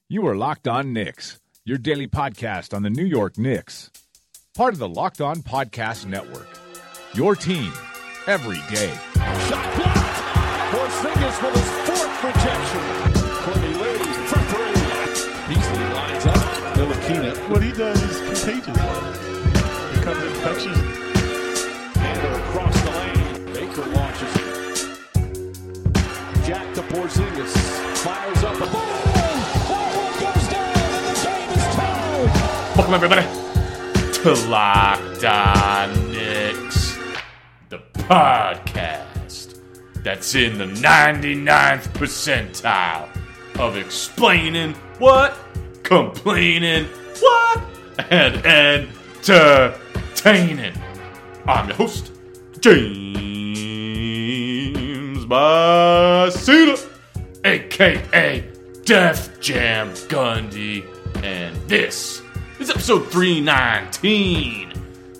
You are Locked On Knicks, your daily podcast on the New York Knicks. Part of the Locked On Podcast Network. Your team every day. Shot blocked. Porzingis with his fourth rejection. Courtney Lee from three. Beasley lines up. Ntilikina. What he does is contagious. It becomes infectious. Handle across the lane. Baker launches it. Jack to Porzingis. Fires up. Boom! Goes down and the game is tied. Welcome everybody to Locked On Knicks, the podcast that's in the 99th percentile of explaining what, complaining what, and entertaining. I'm your host, James Basila, a.k.a. Def Jam Gundy, and this is episode 319.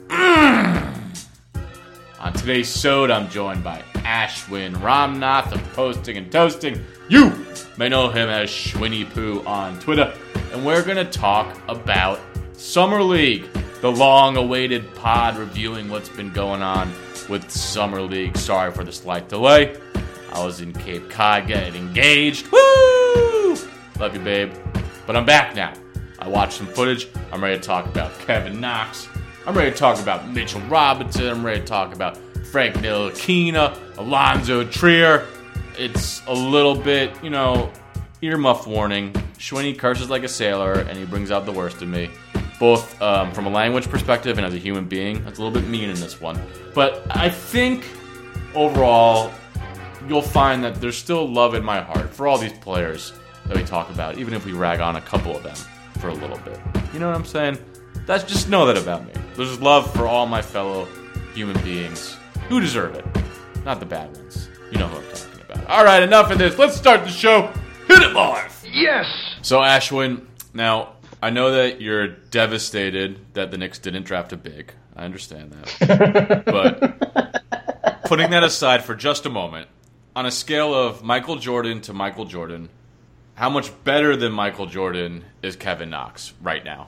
On today's show, I'm joined by Ashwin Ramnath of Posting and Toasting. You may know him as Schwinny Poo on Twitter. And we're going to talk about Summer League, the long-awaited pod reviewing what's been going on with Summer League. Sorry for the slight delay. I was in Cape Cod getting engaged. Woo! Love you, babe. But I'm back now. I watched some footage. I'm ready to talk about Kevin Knox. I'm ready to talk about Mitchell Robinson. I'm ready to talk about Frank Ntilikina, Alonzo Trier. It's a little bit, earmuff warning. Schwinny curses like a sailor, and he brings out the worst in me. Both from a language perspective and as a human being. It's a little bit mean in this one. But I think, overall, you'll find that there's still love in my heart for all these players that we talk about, even if we rag on a couple of them for a little bit. You know what I'm saying? That's just know that about me. There's love for all my fellow human beings who deserve it. Not the bad ones. You know who I'm talking about. Alright, enough of this. Let's start the show. Hit it, Marv! Yes! So, Ashwin, now, I know that you're devastated that the Knicks didn't draft a big. I understand that. But putting that aside for just a moment, on a scale of Michael Jordan to Michael Jordan, how much better than Michael Jordan is Kevin Knox right now?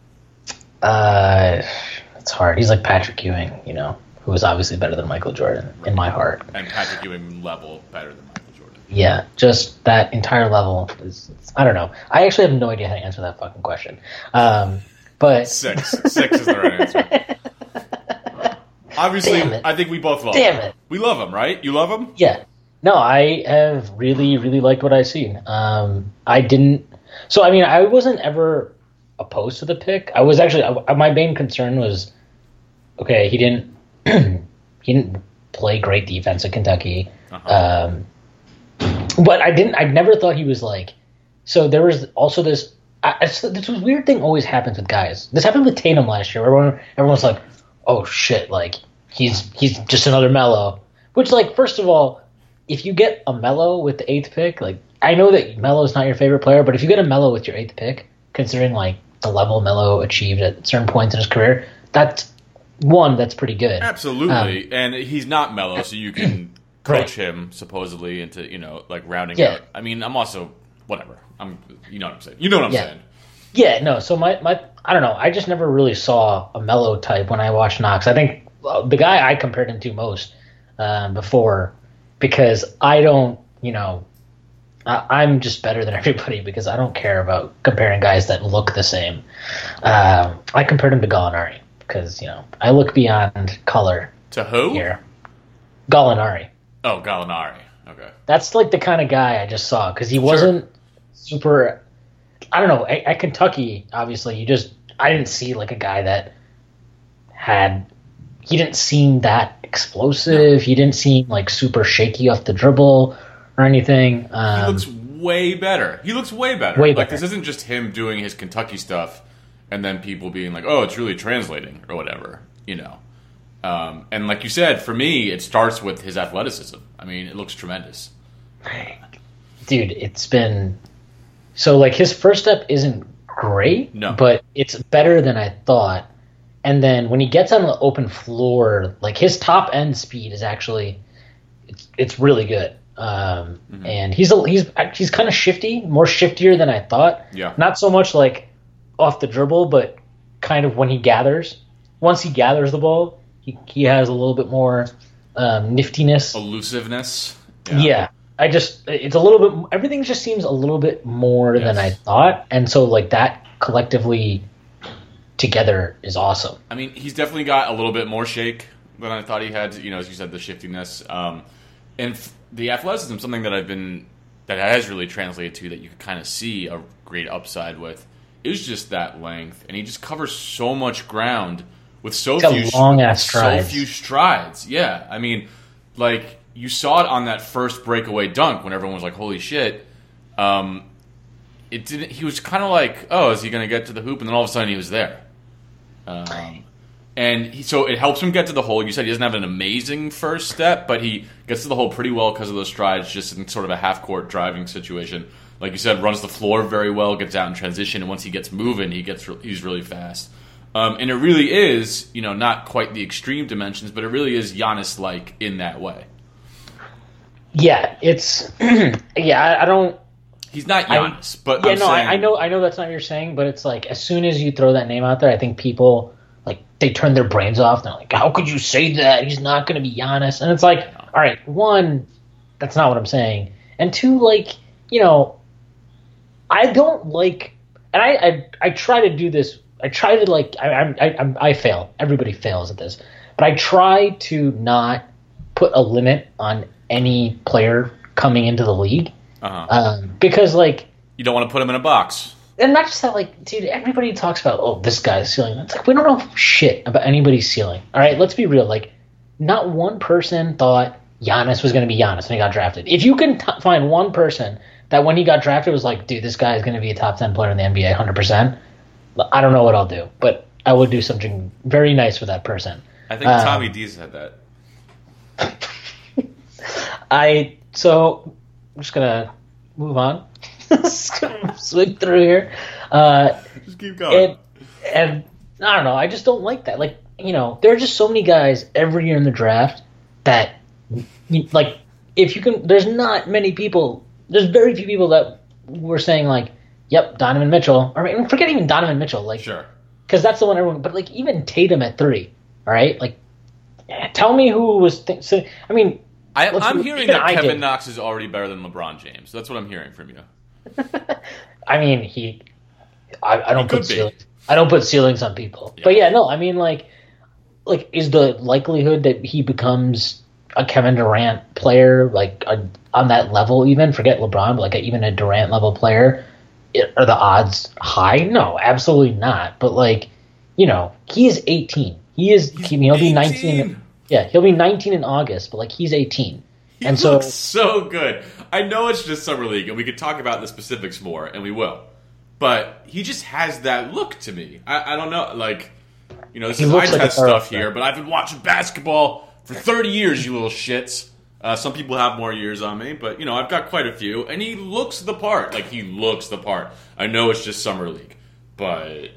It's hard. He's like Patrick Ewing, who is obviously better than Michael Jordan in my heart. And Patrick Ewing level better than Michael Jordan. Yeah, just that entire level is, I don't know. I actually have no idea how to answer that fucking question. But Six is the right answer. Obviously, I think we both love him. We love him, right? You love him? Yeah. No, I have really, really liked what I've seen. I wasn't ever opposed to the pick. I was actually, my main concern was, okay, he didn't play great defense at Kentucky. Uh-huh. But I never thought he was like, so there was also this weird thing always happens with guys. This happened with Tatum last year. Everyone was like, oh shit, like he's just another Melo. Which, like, first of all, if you get a Melo with the 8th pick, like, I know that Melo's not your favorite player, but if you get a Melo with your 8th pick, considering like the level Melo achieved at certain points in his career, that's pretty good. Absolutely. And he's not Melo, so you can coach him supposedly into, rounding out. I mean, I'm also whatever. You know what I'm saying. You know what I'm saying. Yeah, no, so my I don't know, I just never really saw a Melo type when I watched Knox. I think the guy I compared him to most before, because I don't, I'm just better than everybody because I don't care about comparing guys that look the same. I compared him to Gallinari because, I look beyond color. To who? Here. Gallinari. Oh, Gallinari. Okay. That's like the kind of guy I just saw because he wasn't super, I don't know, at Kentucky, obviously, I didn't see like a guy that he didn't seem that explosive. No. He didn't seem like super shaky off the dribble or anything. He looks way better. Like, this isn't just him doing his Kentucky stuff and then people being like, oh, it's really translating or whatever, And like you said, for me, it starts with his athleticism. I mean, it looks tremendous. Dude, it's been... So, like, his first step isn't great, but it's better than I thought. And then when he gets on the open floor, like, his top-end speed is actually... It's really good. And he's kind of shifty, more shiftier than I thought. Yeah. Not so much like off the dribble, but kind of when he gathers. Once he gathers the ball, he has a little bit more niftiness, elusiveness. Yeah. It's a little bit. Everything just seems a little bit more than I thought, and so like that collectively together is awesome. I mean, he's definitely got a little bit more shake than I thought he had. You know, as you said, the shiftiness and the athleticism, something that has really translated to that you can kind of see a great upside with is just that length, and he just covers so much ground with so few strides. Yeah, I mean, like you saw it on that first breakaway dunk when everyone was like, "Holy shit!" It didn't. He was kind of like, "Oh, is he going to get to the hoop?" And then all of a sudden, he was there. So it helps him get to the hole. You said he doesn't have an amazing first step, but he gets to the hole pretty well because of those strides, just in sort of a half-court driving situation. Like you said, runs the floor very well, gets out in transition, and once he gets moving, he's really fast. And it really is, not quite the extreme dimensions, but it really is Giannis-like in that way. Yeah, it's I don't. He's not Giannis, but yeah, I know that's not what you're saying, but it's like as soon as you throw that name out there, I think people like they turn their brains off. They're like, "How could you say that? He's not going to be Giannis." And it's like, all right, one, that's not what I'm saying, and two, like I don't like, and I try to do this. I try to like I fail. Everybody fails at this, but I try to not put a limit on any player coming into the league. Because like you don't want to put him in a box, and not just that. Like, dude, everybody talks about this guy's ceiling. It's like we don't know shit about anybody's ceiling. All right, let's be real. Like, not one person thought Giannis was going to be Giannis when he got drafted. If you can find one person that when he got drafted was like, dude, this guy is going to be a top 10 player in the NBA, 100%. I don't know what I'll do, but I would do something very nice for that person. I think Tommy D said that. So I'm just gonna move on. Just gonna swing through here. Just keep going. And I don't know. I just don't like that. Like, there are just so many guys every year in the draft that, like, if you can, there's not many people. There's very few people that were saying like, "Yep, Donovan Mitchell." Or I mean, forget even Donovan Mitchell. Like, sure, because that's the one everyone. But like, even Tatum at 3. All right, like, tell me who was. I mean. I'm hearing that Kevin Knox is already better than LeBron James. That's what I'm hearing from you. I mean, I don't put ceilings. I don't put ceilings on people. Yeah. But yeah, no, I mean, like, is the likelihood that he becomes a Kevin Durant player, like on that level, even forget LeBron, but like even a Durant level player, are the odds high? No, absolutely not. But like, he is 18. He'll be 19. Yeah, he'll be 19 in August, but like he's 18. He looks so good. I know it's just Summer League, and we could talk about the specifics more, and we will. But he just has that look to me. I don't know, like, this is eye test stuff here, but I've been watching basketball for 30 years, you little shits. Some people have more years on me, but, I've got quite a few, and he looks the part. Like, he looks the part. I know it's just Summer League, but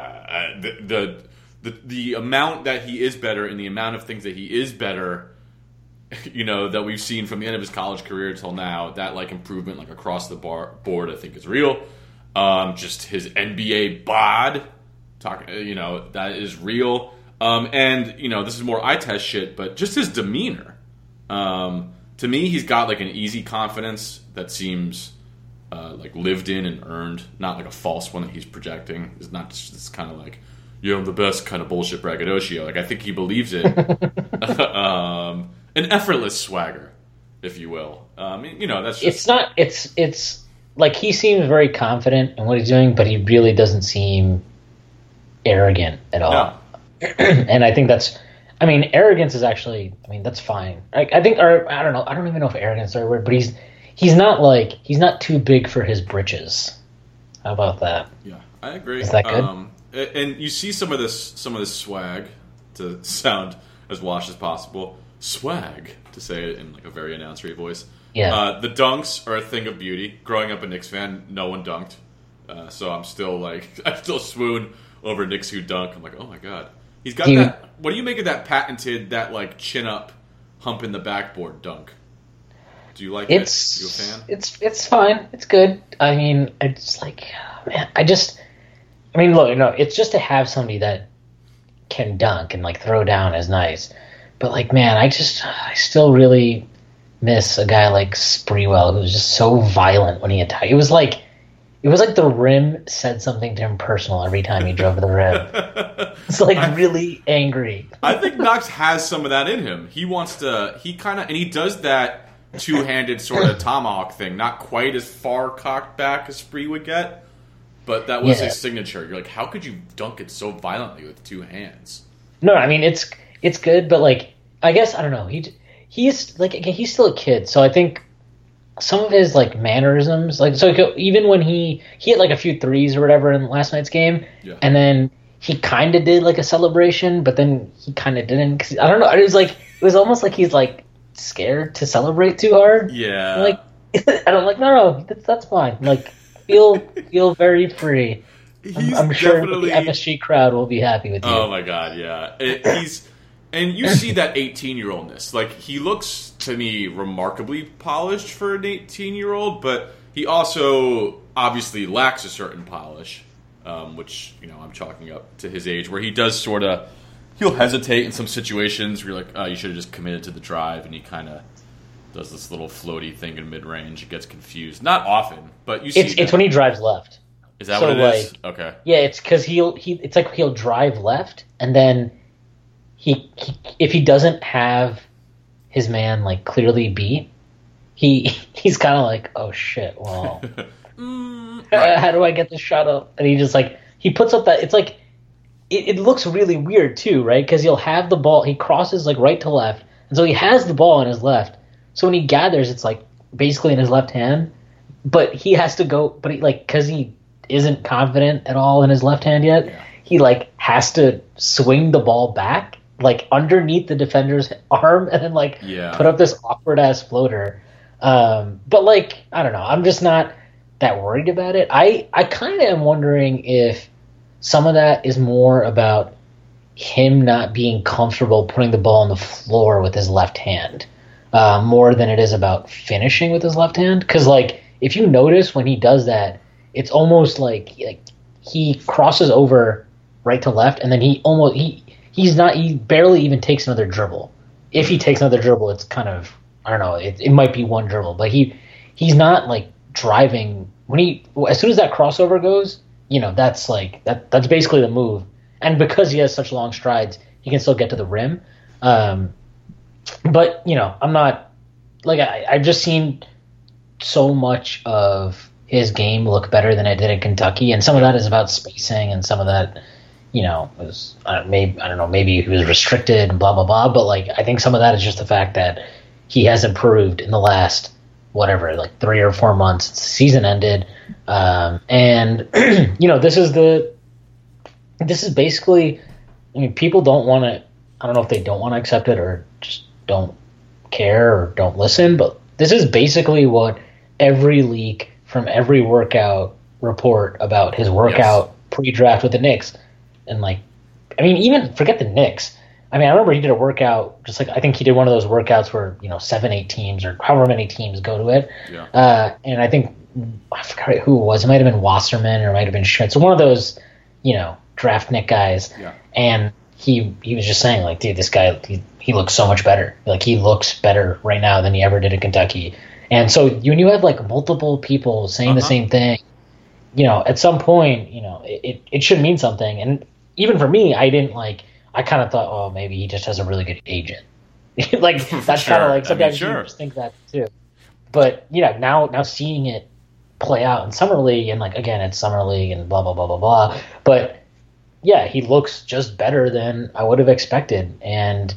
the amount that he is better and the amount of things that he is better, that we've seen from the end of his college career till now, that like improvement like across the board, I think is real. Just his NBA bod, that is real. And this is more eye test shit, but just his demeanor. To me, he's got like an easy confidence that seems like lived in and earned, not like a false one that he's projecting. It's not just this kind of like, I'm the best kind of bullshit braggadocio. Like, I think he believes it. An effortless swagger, if you will. That's just... It's like he seems very confident in what he's doing, but he really doesn't seem arrogant at all. No. And I think arrogance is actually, that's fine. I think, or I don't know, I don't even know if arrogance is the right word, but he's not too big for his britches. How about that? Yeah, I agree. Is that good? And you see some of this swag, to sound as washed as possible. Swag, to say it in like a very announcery voice. Yeah. The dunks are a thing of beauty. Growing up a Knicks fan, no one dunked. So I still swoon over Knicks who dunk. I'm like, oh my god. He's got that. What do you make of that patented, that like chin up, hump in the backboard dunk? Do you like It's it? You a fan? it's fine. It's good. I mean, it's like, man, look, no, it's just to have somebody that can dunk and like throw down is nice. But like, man, I still really miss a guy like Sprewell who was just so violent when he attacked. It was like the rim said something to him personal every time he drove to the rim. It's like really angry. I think Knox has some of that in him. He wants to. And he does that two-handed sort of tomahawk thing. Not quite as far cocked back as Spree would get, but that was his signature. You're like, how could you dunk it so violently with two hands? No, I mean it's good, but like I guess I don't know. He's like he's still a kid, so I think some of his like mannerisms, like so even when he hit like a few threes or whatever in last night's game, and then he kind of did like a celebration, but then he kind of didn't. Cause, I don't know. It was almost like he's like scared to celebrate too hard. Yeah. Like and I'm like, no, that's fine. Like feel very free. I'm sure the MSG crowd will be happy with you. Oh my god, yeah. And you see that 18-year-oldness. Like, he looks, to me, remarkably polished for an 18-year-old, but he also obviously lacks a certain polish, which, I'm chalking up to his age, where he does sort of, he'll hesitate in some situations where you're like, oh, you should have just committed to the drive, and he kind of does this little floaty thing in mid-range. It gets confused. Not often, but you see it's when he drives left. Is that what it is? Okay. Yeah, it's because it's like he'll drive left, and then he if he doesn't have his man like clearly beat, he's kind of like, oh shit, well, how do I get this shot up? And he just like he puts up that it's like it looks really weird too, right? Because he'll have the ball, he crosses like right to left, and so he has the ball in his left. So when he gathers, it's like basically in his left hand, but he has to go, but he like because he isn't confident at all in his left hand yet. Yeah. He like has to swing the ball back like underneath the defender's arm and then like put up this awkward ass floater. But like I don't know, I'm just not that worried about it. I kind of am wondering if some of that is more about him not being comfortable putting the ball on the floor with his left hand, more than it is about finishing with his left hand. Because like if you notice when he does that, it's almost like he crosses over right to left, and then he barely even takes another dribble. If he takes another dribble, it's kind of, I don't know, it might be one dribble, but he's not like driving as soon as that crossover goes, that's like that's basically the move. And because he has such long strides, he can still get to the rim. But I'm not like I've just seen so much of his game look better than it did in Kentucky, and some of that is about spacing, and some of that, was maybe he was restricted and blah blah blah. But like, I think some of that is just the fact that he has improved in the last 3 or 4 months since the season ended, and this is basically. I mean, people don't want to. I don't know if they don't want to accept it or just don't care or don't listen, but this is basically what every leak from every workout report about his workout pre-draft with the Knicks. And even forget the Knicks. I mean, I remember he did a workout, just like I think he did one of those workouts where 7-8 teams or however many teams go to it. Yeah. And I think I forgot who it was. It might have been Wasserman or it might have been Schmidt. So one of those, draft Knick guys. Yeah. And he was just saying like, dude, this guy he looks so much better. Like he looks better right now than he ever did in Kentucky. And so when you have like multiple people saying the same thing, at some point, it should mean something. And even for me, I kind of thought, oh, maybe he just has a really good agent. Like that's kind of like sometimes you just think that too. But now seeing it play out in summer league, and like again, it's summer league and blah blah blah blah blah. But yeah, he looks just better than I would have expected, and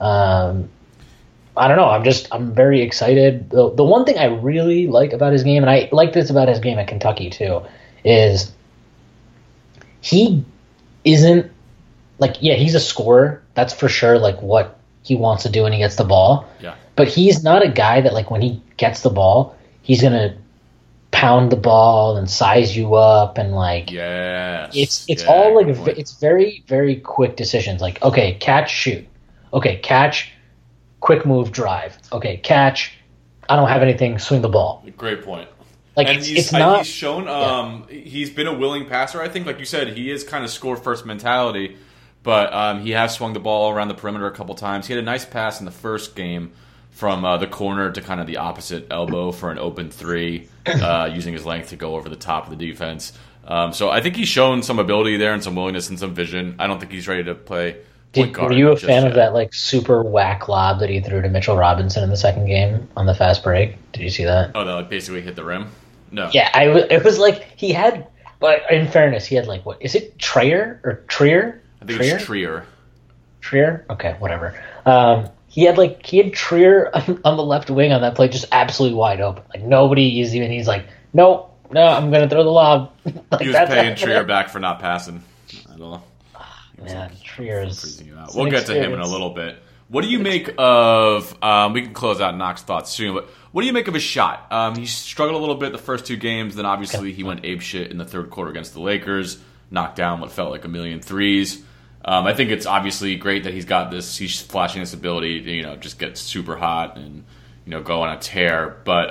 I don't know. I'm very excited. The one thing I really like about his game, and I like this about his game at Kentucky too, is he isn't like, he's a scorer. That's for sure. Like what he wants to do when he gets the ball. Yeah. But he's not a guy that like when he gets the ball, he's gonna pound the ball and size you up and like. Yes. It's all like it's very very quick decisions. Like okay, catch, shoot. Okay, catch. Quick move, drive. Okay, catch, I don't have anything, swing the ball. Great point. Like, and it's not. He's shown. He's been a willing passer. I think, like you said, he is kind of score first mentality. But he has swung the ball around the perimeter a couple times. He had a nice pass in the first game from the corner to kind of the opposite elbow for an open three, using his length to go over the top of the defense. So I think he's shown some ability there and some willingness and some vision. I don't think he's ready to play point guard. Were you a fan of that like super whack lob that he threw to Mitchell Robinson in the second game on the fast break? Did you see that? Oh, that like basically hit the rim? No. Yeah, it was like he had, but in fairness, he had like, what is it, Trier or Trier? I think it's Trier. Trier? Okay, whatever. He had Trier on the left wing on that play, just absolutely wide open. Like nobody is even. He's like, no, I'm gonna throw the lob. Like, he was paying Trier back for not passing. I don't know. Man, Trier is. We'll get to him in a little bit. What do you make of? We can close out Knox's thoughts soon, but what do you make of his shot? He struggled a little bit the first two games. Then obviously he went apeshit in the third quarter against the Lakers, knocked down what felt like a million threes. I think it's obviously great that he's got this. He's flashing this ability to just get super hot and go on a tear. But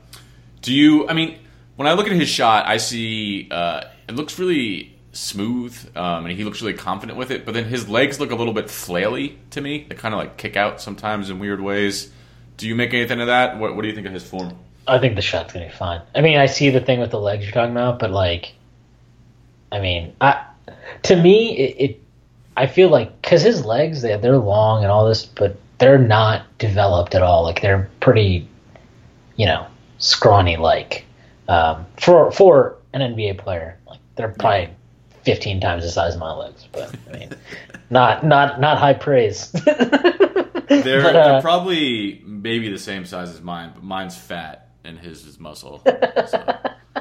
when I look at his shot, I see it looks really smooth, and he looks really confident with it, but then his legs look a little bit flaily to me. They kind of like kick out sometimes in weird ways. Do you make anything of that? What do you think of his form? I think the shot's going to be fine. I mean, I see the thing with the legs you're talking about, but to me, I feel like, because his legs, they're long and all this, but they're not developed at all. Like, they're pretty, scrawny-like. For an NBA player, like, they're probably 15 times the size of my legs, but not high praise. They're probably maybe the same size as mine, but mine's fat and his is muscle. So.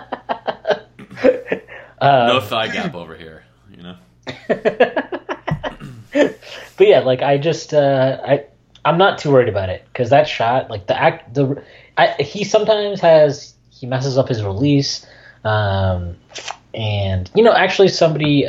No thigh gap over here, But yeah, like I'm not too worried about it because that shot, like he sometimes messes up his release. And actually, somebody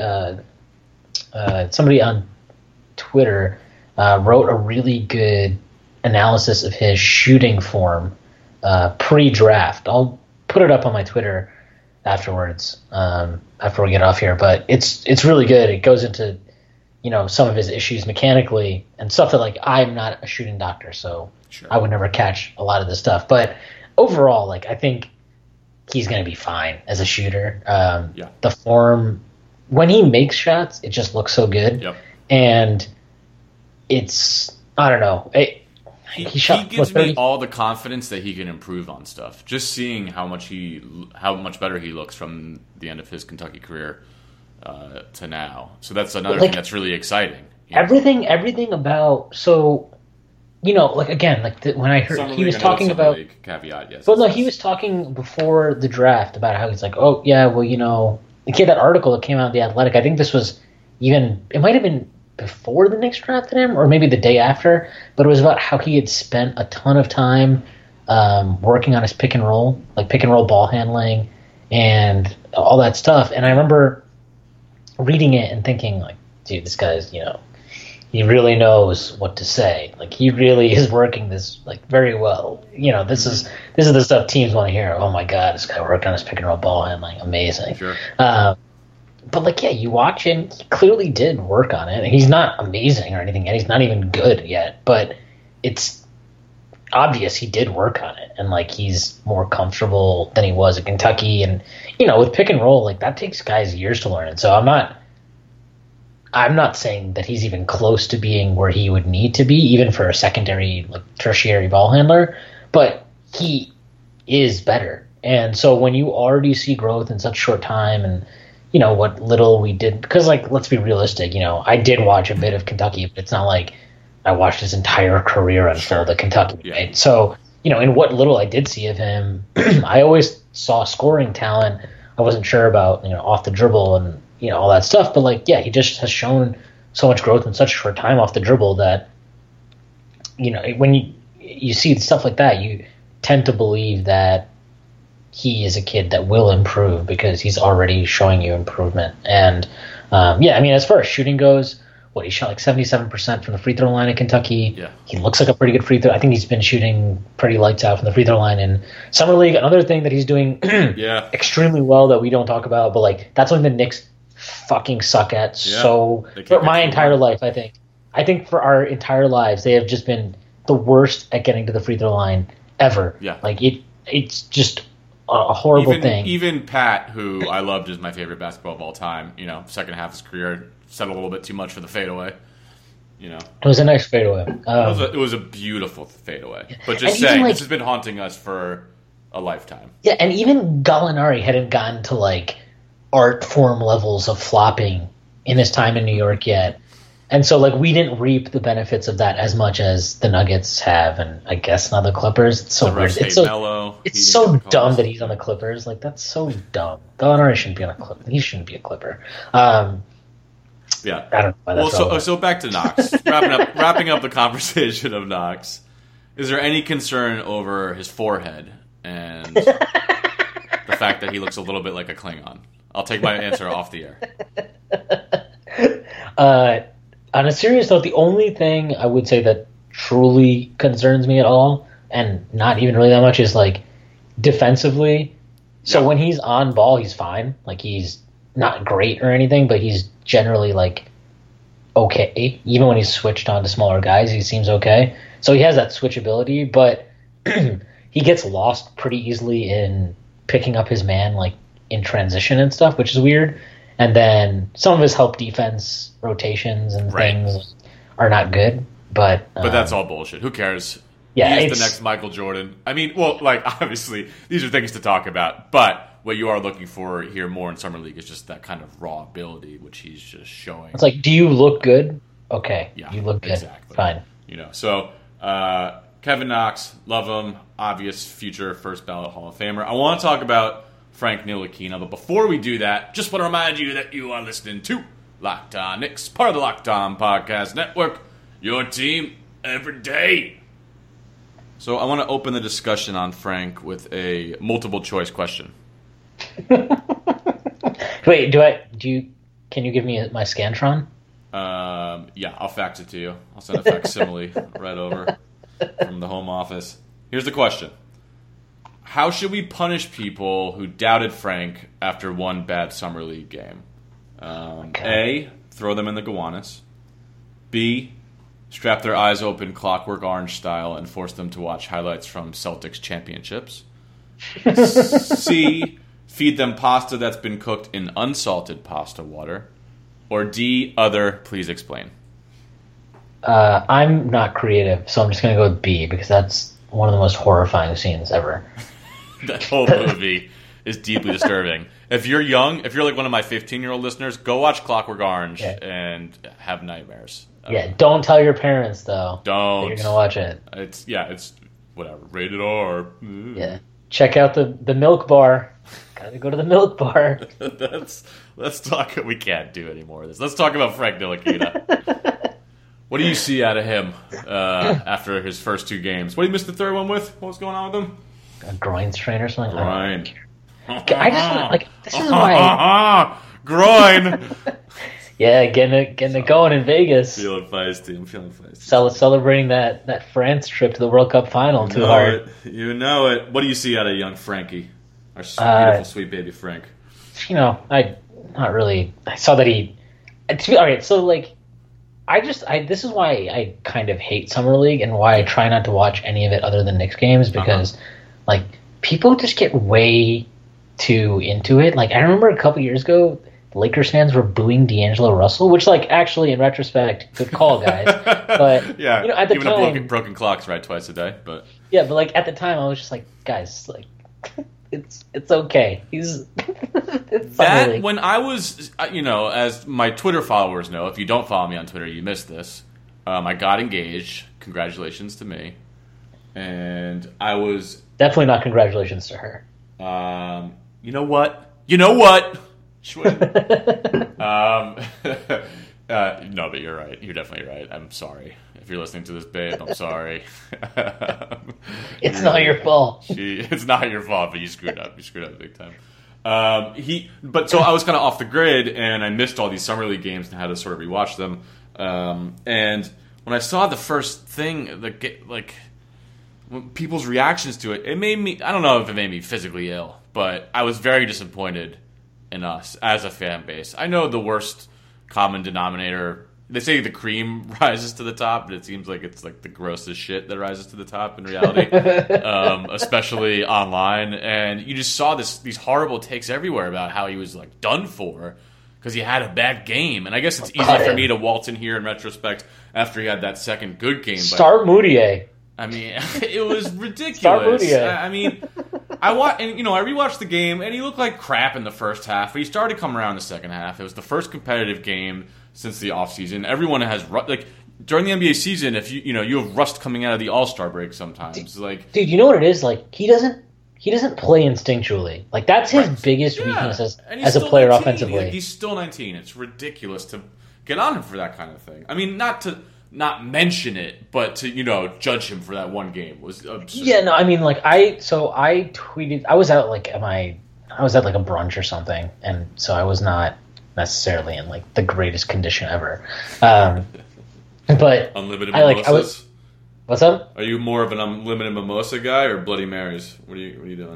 on Twitter wrote a really good analysis of his shooting form pre-draft. I'll put it up on my Twitter afterwards, after we get off here. But it's really good. It goes into some of his issues mechanically and stuff that, like, I'm not a shooting doctor, so sure, I would never catch a lot of this stuff. But overall, like, I think he's going to be fine as a shooter. The form, when he makes shots, it just looks so good. Yep. And it's, I don't know. He gives me all the confidence that he can improve on stuff. Just seeing how much better he looks from the end of his Kentucky career to now. So that's another thing that's really exciting. Everything about, so, when I heard he was talking about caveat, yes. Well, no, he was talking before the draft about how he's like, oh yeah, well, he had that article that came out of The Athletic. I think this was it might have been before the Knicks drafted him, or maybe the day after. But it was about how he had spent a ton of time working on his pick and roll ball handling, and all that stuff. And I remember reading it and thinking, like, dude, this guy's he really knows what to say. Like, he really is working this, like, very well. This is the stuff teams want to hear. Oh my God, this guy worked on his pick and roll ball handling. Amazing. Sure. But like, yeah, you watch him. He clearly did work on it. He's not amazing or anything yet. He's not even good yet. But it's obvious he did work on it, and like, he's more comfortable than he was at Kentucky. And with pick and roll, like, that takes guys years to learn. And so I'm not saying that he's even close to being where he would need to be, even for a secondary, like, tertiary ball handler, but he is better. And so when you already see growth in such short time, and what little we did, because, like, let's be realistic, I did watch a bit of Kentucky, but it's not like I watched his entire career unfold at Kentucky, right? Yeah. So, in what little I did see of him, I always saw scoring talent. I wasn't sure about, off the dribble and, all that stuff. But, like, yeah, he just has shown so much growth in such a short time off the dribble that, when you see stuff like that, you tend to believe that he is a kid that will improve because he's already showing you improvement. And, as far as shooting goes, he shot like 77% from the free throw line at Kentucky. Yeah. He looks like a pretty good free throw. I think he's been shooting pretty lights out from the free throw line in Summer League. Another thing that he's doing Yeah. extremely well that we don't talk about, but like that's something the Knicks fucking suck at so They can't for my get entire through. life, I think. I think for our entire lives, they have just been the worst at getting to the free throw line ever. Yeah. Like it's just a horrible thing. Even Pat, who I loved as my favorite basketball of all time, second half of his career, said a little bit too much for the fadeaway. It was a nice fadeaway. It was a beautiful fadeaway. But just And even, saying, like- this has been haunting us for a lifetime. Yeah, and even Gallinari hadn't gotten to like art form levels of flopping in his time in New York yet. And so like we didn't reap the benefits of that as much as the Nuggets have, and I guess now the Clippers. It's so The weird. refs hate It's so, Melo. He it's didn't so get the dumb calls. that he's on the Clippers. Like that's so dumb. Gallinari shouldn't be on a Clipper. He shouldn't be a Clipper. Yeah. I don't know why that's relevant. So back to Knox. wrapping up the conversation of Knox. Is there any concern over his forehead and the fact that he looks a little bit like a Klingon? I'll take my answer off the air. On a serious note, the only thing I would say that truly concerns me at all, and not even really that much, is like defensively. So Yeah. when he's on ball, he's fine. Like he's not great or anything, but he's generally like okay. Even when he's switched on to smaller guys, he seems okay. So he has that switchability, but he gets lost pretty easily in picking up his man like in transition and stuff, which is weird. And then some of his help defense rotations and Right. things are not good. But But that's all bullshit. Who cares? Yeah, He's it's- the next Michael Jordan. I mean, well, like, obviously, these are things to talk about, but what you are looking for here more in Summer League is just that kind of raw ability, which he's just showing. it's like, do you look good? Okay, Yeah, you look good. exactly. Fine. So Kevin Knox, love him, obvious future first ballot Hall of Famer. I want to talk about Frank Ntilikina, but before we do that, just want to remind you that you are listening to Locked On Knicks, part of the Locked On Podcast Network, your team every day. So I want to open the discussion on Frank with a multiple choice question. Wait, can you give me my Scantron? Yeah, I'll fax it to you. I'll send a facsimile right over from the home office. Here's the question. How should we punish people who doubted Frank after one bad Summer League game? A, throw them in the Gowanus. B, strap their eyes open Clockwork Orange style and force them to watch highlights from Celtics championships. C, feed them pasta that's been cooked in unsalted pasta water. Or D, other, please explain. I'm not creative, so I'm just going to go with B because that's one of the most horrifying scenes ever. That whole movie is deeply disturbing. If you're young, if you're like one of my 15-year-old listeners, go watch Clockwork Orange and have nightmares. Yeah, don't tell your parents though. Don't. That you're going to watch it. It's whatever. Rated R. Yeah. Check out the milk bar. Gotta go to the milk bar. Let's talk. We can't do any more of this. Let's talk about Frank Ntilikina. What do you see out of him after his first two games? What did he miss the third one with? What was going on with him? A groin strain or something. Groin. I just like this is why. Groin. Yeah, getting it going in Vegas. Feeling feisty. I'm feeling feisty. Celebrating that France trip to the World Cup final too hard. You know it. What do you see out of young Frankie? Our beautiful, sweet baby Frank. I saw that he. All right, so like, this is why I kind of hate Summer League and why I try not to watch any of it other than Knicks games because, like, people just get way too into it. Like, I remember a couple years ago, Lakers fans were booing D'Angelo Russell, which, like, actually, in retrospect, good call, guys. But Yeah, at the even time, a broken clock's right twice a day. But yeah, but like at the time, I was just like, guys, like, it's okay. He's it's Summer League. when I was, as my Twitter followers know, if you don't follow me on Twitter, you missed this. I got engaged. Congratulations to me. And I was Definitely not congratulations to her. you know what? Schwinn. No, but you're right. You're definitely right. I'm sorry. If you're listening to this, babe, I'm sorry. It's not your fault. It's not your fault, but you screwed up. You screwed up big time. So I was kind of off the grid, and I missed all these Summer League games and had to sort of rewatch them. And when I saw the first thing, people's reactions to it, it made me, I don't know if it made me physically ill, but I was very disappointed in us as a fan base. I know the worst common denominator, they say the cream rises to the top, but it seems like it's like the grossest shit that rises to the top in reality, especially online. And you just saw these horrible takes everywhere about how he was like done for because he had a bad game. And I guess it's easy for me to waltz in here in retrospect after he had that second good game. Start Moutier. I mean, it was ridiculous. Start Moutier. I mean, I rewatched the game, and he looked like crap in the first half, but he started to come around in the second half. It was the first competitive game since the offseason. Everyone has during the NBA season, if you have rust coming out of the All-Star break sometimes. Dude, you know what it is? Like he doesn't play instinctually. Like that's his biggest weakness as a player 19. offensively. Like, he's still 19. It's ridiculous to get on him for that kind of thing. I mean, not to not mention it, but to judge him for that one game was absurd. Yeah, no, I mean, like I tweeted. I was out at like a brunch or something, and so I was not necessarily in like the greatest condition ever. But unlimited mimosas. What's up? Are you more of an unlimited mimosa guy or Bloody Marys? What are you doing?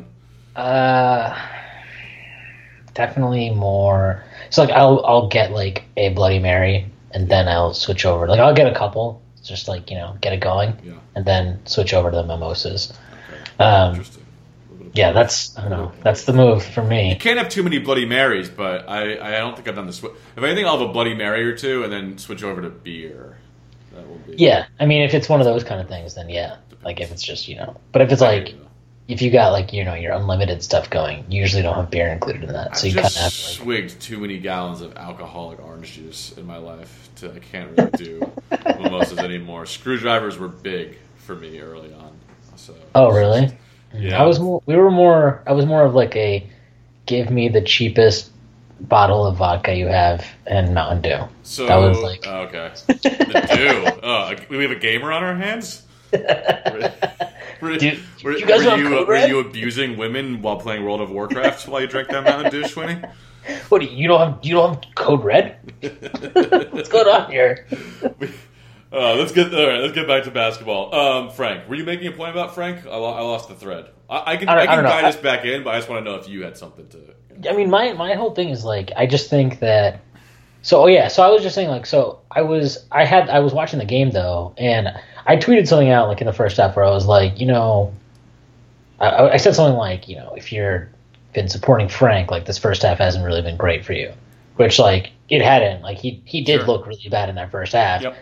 Definitely more. So like I'll get like a Bloody Mary and then I'll switch over. Like I'll get a couple, just like get it going, and then switch over to the mimosas. Okay. Interesting. Yeah, that's the move for me. You can't have too many Bloody Marys, but I don't think I've done the switch. If anything, I'll have a Bloody Mary or two and then switch over to beer. That will be. Yeah, I mean, if it's one of those kind of things, then yeah. Like if it's just but if it's like if you got like your unlimited stuff going, you usually don't have beer included in that, so you kind of have to swigged too many gallons of alcoholic orange juice in my life. I can't really do mimosas anymore. Screwdrivers were big for me early on. So. Oh really? Yeah. I was more of like a give me the cheapest bottle of vodka you have and Mountain Dew. So that was like okay. The Dew. We have a gamer on our hands. Were you abusing women while playing World of Warcraft while you drank that Mountain Dew, Schwinny? What you don't have Code Red? What's going on here? Let's get back to basketball. Frank, were you making a point about Frank? I lost the thread. I can guide us back in, but I just want to know if you had something to. I mean, my whole thing is like I just think that. So I was just saying like I was watching the game though, and I tweeted something out like in the first half where I was like, I said something like, if you're been supporting Frank, like this first half hasn't really been great for you, which like it hadn't. Like he did look really bad in that first half. Yep.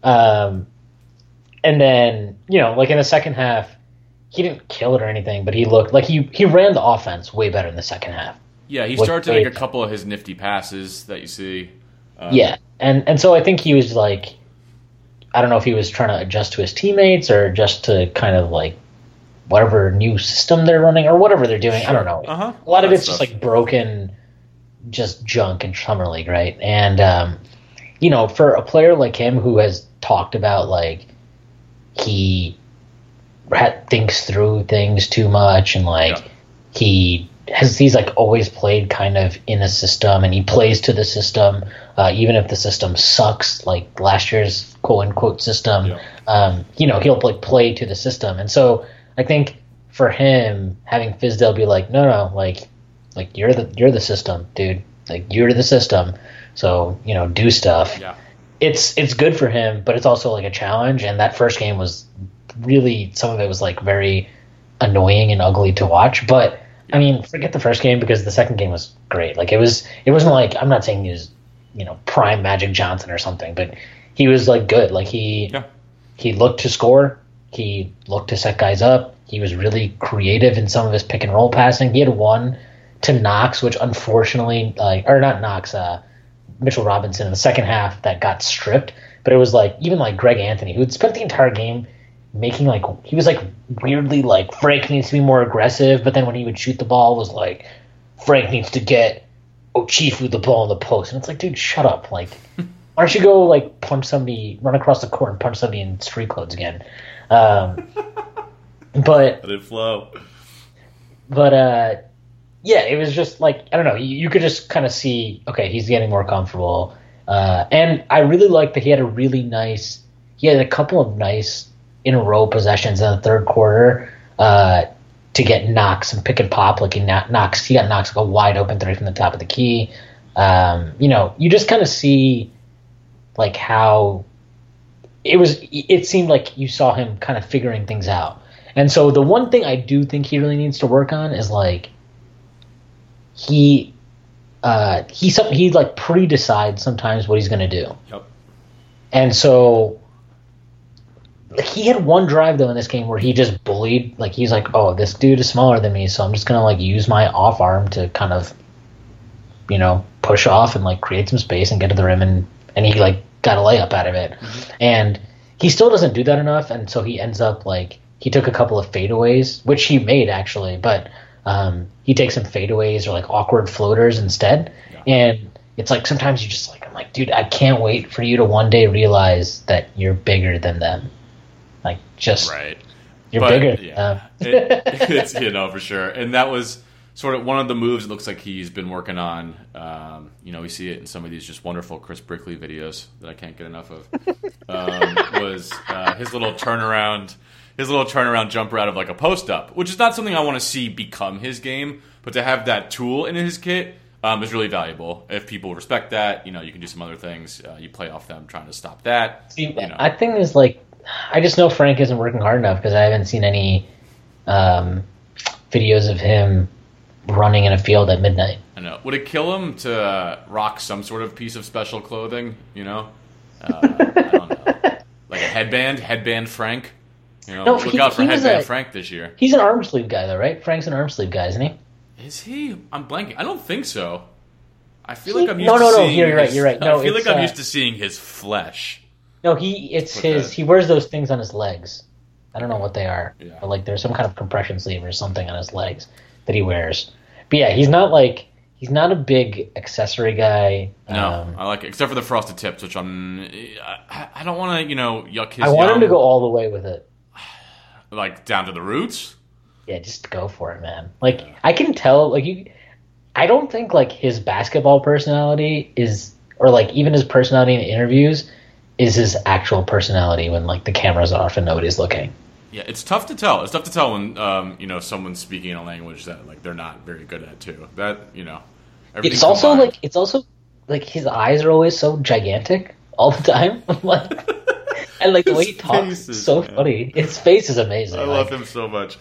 And then, like in the second half, he didn't kill it or anything, but he looked like he ran the offense way better in the second half. Yeah, he started to make a couple of his nifty passes that you see. Yeah, and so I think he was like, I don't know if he was trying to adjust to his teammates or just to kind of like whatever new system they're running or whatever they're doing. Sure. I don't know. Uh-huh. A lot of it's just like broken, just junk in Summer League, right? And for a player like him who has talked about like he thinks through things too much and like he's like always played kind of in a system and he plays to the system even if the system sucks, like last year's quote unquote system. He'll like play to the system. And so I think for him having Fizdale be like no like you're the system, dude, like you're the system, so do stuff. It's good for him, but it's also like a challenge. And that first game was really, some of it was like very annoying and ugly to watch. But I mean, forget the first game because the second game was great. Like it wasn't like, I'm not saying he was prime Magic Johnson or something, but he was like good. Like he looked to score, he looked to set guys up. He was really creative in some of his pick and roll passing. He had one to Knox, which unfortunately, or not Knox, Mitchell Robinson in the second half that got stripped. But it was like even like Greg Anthony, who had spent the entire game making like, he was like weirdly like Frank needs to be more aggressive, but then when he would shoot the ball was like Frank needs to get O'Chief the ball in the post. And it's like, dude, shut up. Like, why don't you go like punch somebody, run across the court and punch somebody in street clothes again? But let it flow. But yeah, it was just like, I don't know, you could just kind of see, okay, he's getting more comfortable. And I really liked that he had a couple of nice in a row possessions in the third quarter to get Knox and pick and pop. Like he got Knox like a wide open three from the top of the key. You just kind of see like how it seemed like you saw him kind of figuring things out. And so the one thing I do think he really needs to work on is like he like pre-decides sometimes what he's going to do. Yep. And so he had one drive though in this game where he just bullied. Like he's like, oh, this dude is smaller than me, so I'm just going to like use my off arm to kind of, push off and like create some space and get to the rim, and he like got a layup out of it. Mm-hmm. And he still doesn't do that enough, and so he ends up like he took a couple of fadeaways, which he made actually, but he takes some fadeaways or like awkward floaters instead. Yeah. And it's like sometimes you just like, I'm like, dude, I can't wait for you to one day realize that you're bigger than them. Like just right. You're bigger. Yeah. It's for sure. And that was sort of one of the moves it looks like he's been working on. We see it in some of these just wonderful Chris Brickley videos that I can't get enough of. Was his little turnaround jumper out of like a post up, which is not something I want to see become his game, but to have that tool in his kit is really valuable. If people respect that, you can do some other things. You play off them trying to stop that. See, I think is like, I just know Frank isn't working hard enough because I haven't seen any videos of him running in a field at midnight. I know. Would it kill him to rock some sort of piece of special clothing? I don't know, like a headband Frank. Look out for headband Frank this year. He's an arm sleeve guy, though, right? Frank's an arm sleeve guy, isn't he? Is he? I'm blanking. I don't think so. I feel like I'm used to seeing. No, you're right. No, I feel like I'm used to seeing his flesh. No, he wears those things on his legs. I don't know what they are. Yeah. But like there's some kind of compression sleeve or something on his legs that he wears. But yeah, he's not a big accessory guy. No, I like it, except for the frosted tips, which I don't want to, yuck his. I want him to go all the way with it. Like down to the roots? Yeah, just go for it, man. Like I can tell, I don't think like his basketball personality is, or like even his personality in interviews is his actual personality when like the camera's off and nobody's looking. Yeah, it's tough to tell. It's tough to tell when someone's speaking in a language that like they're not very good at too. That It's also like his eyes are always so gigantic all the time. And like the way he talks is so funny. His face is amazing. I love him so much.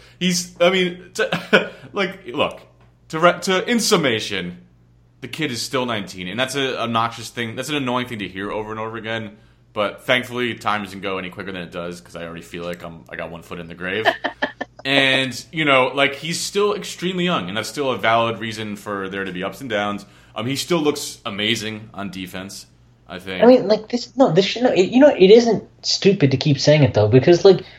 In summation, the kid is still 19, and that's an obnoxious thing. That's an annoying thing to hear over and over again. But thankfully, time doesn't go any quicker than it does because I already feel like I got one foot in the grave. And he's still extremely young, and that's still a valid reason for there to be ups and downs. He still looks amazing on defense, I think. I mean, like this should it isn't stupid to keep saying it though, because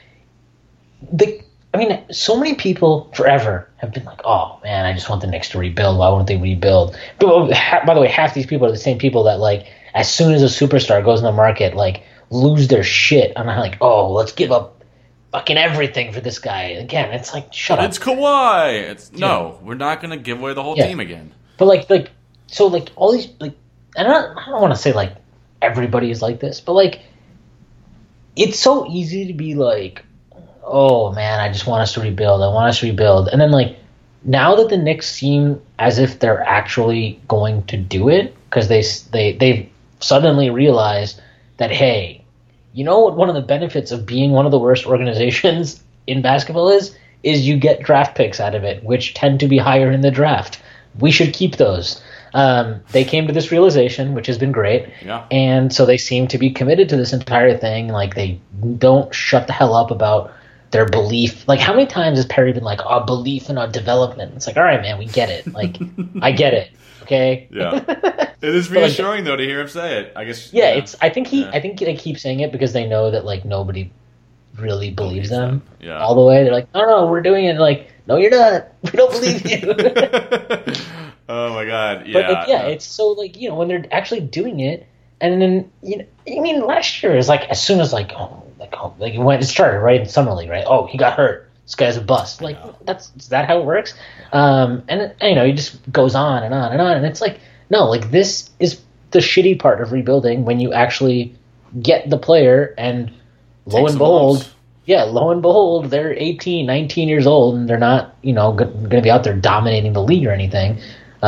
so many people forever have been like, oh man, I just want the Knicks to rebuild. Why won't they rebuild? But by the way, half these people are the same people that like, as soon as a superstar goes in the market, like lose their shit. I'm not like, oh, let's give up fucking everything for this guy. Again, it's like, shut up. It's Kawhi. No, we're not going to give away the whole team again. But so all these and I don't want to say like everybody is like this, but like it's so easy to be like, oh man, I just want us to rebuild. I want us to rebuild. And then like now that the Knicks seem as if they're actually going to do it because they've suddenly realized that, hey, you know what one of the benefits of being one of the worst organizations in basketball is you get draft picks out of it, which tend to be higher in the draft. We should keep those. They came to this realization, which has been great. Yeah. And so they seem to be committed to this entire thing. Like they don't shut the hell up about their belief. Like how many times has Perry been like, our belief in our development? It's like, all right, man, we get it. Like I get it. Okay. Yeah. It is reassuring though to hear him say it. I guess. Yeah, I think they keep saying it because they know that like nobody really believes them all the way. They're like, no, we're doing it. Like, no, you're not. We don't believe you. Oh my god. Yeah. But it's so like when they're actually doing it, and then last year is like as soon as it started right in summer league, right? Oh, he got hurt. This guy's a bust. Like is that how it works? And it just goes on and on and on, and it's like no, like this is the shitty part of rebuilding when you actually get the player and lo and behold, they're 18, 19 years old and they're not, going to be out there dominating the league or anything.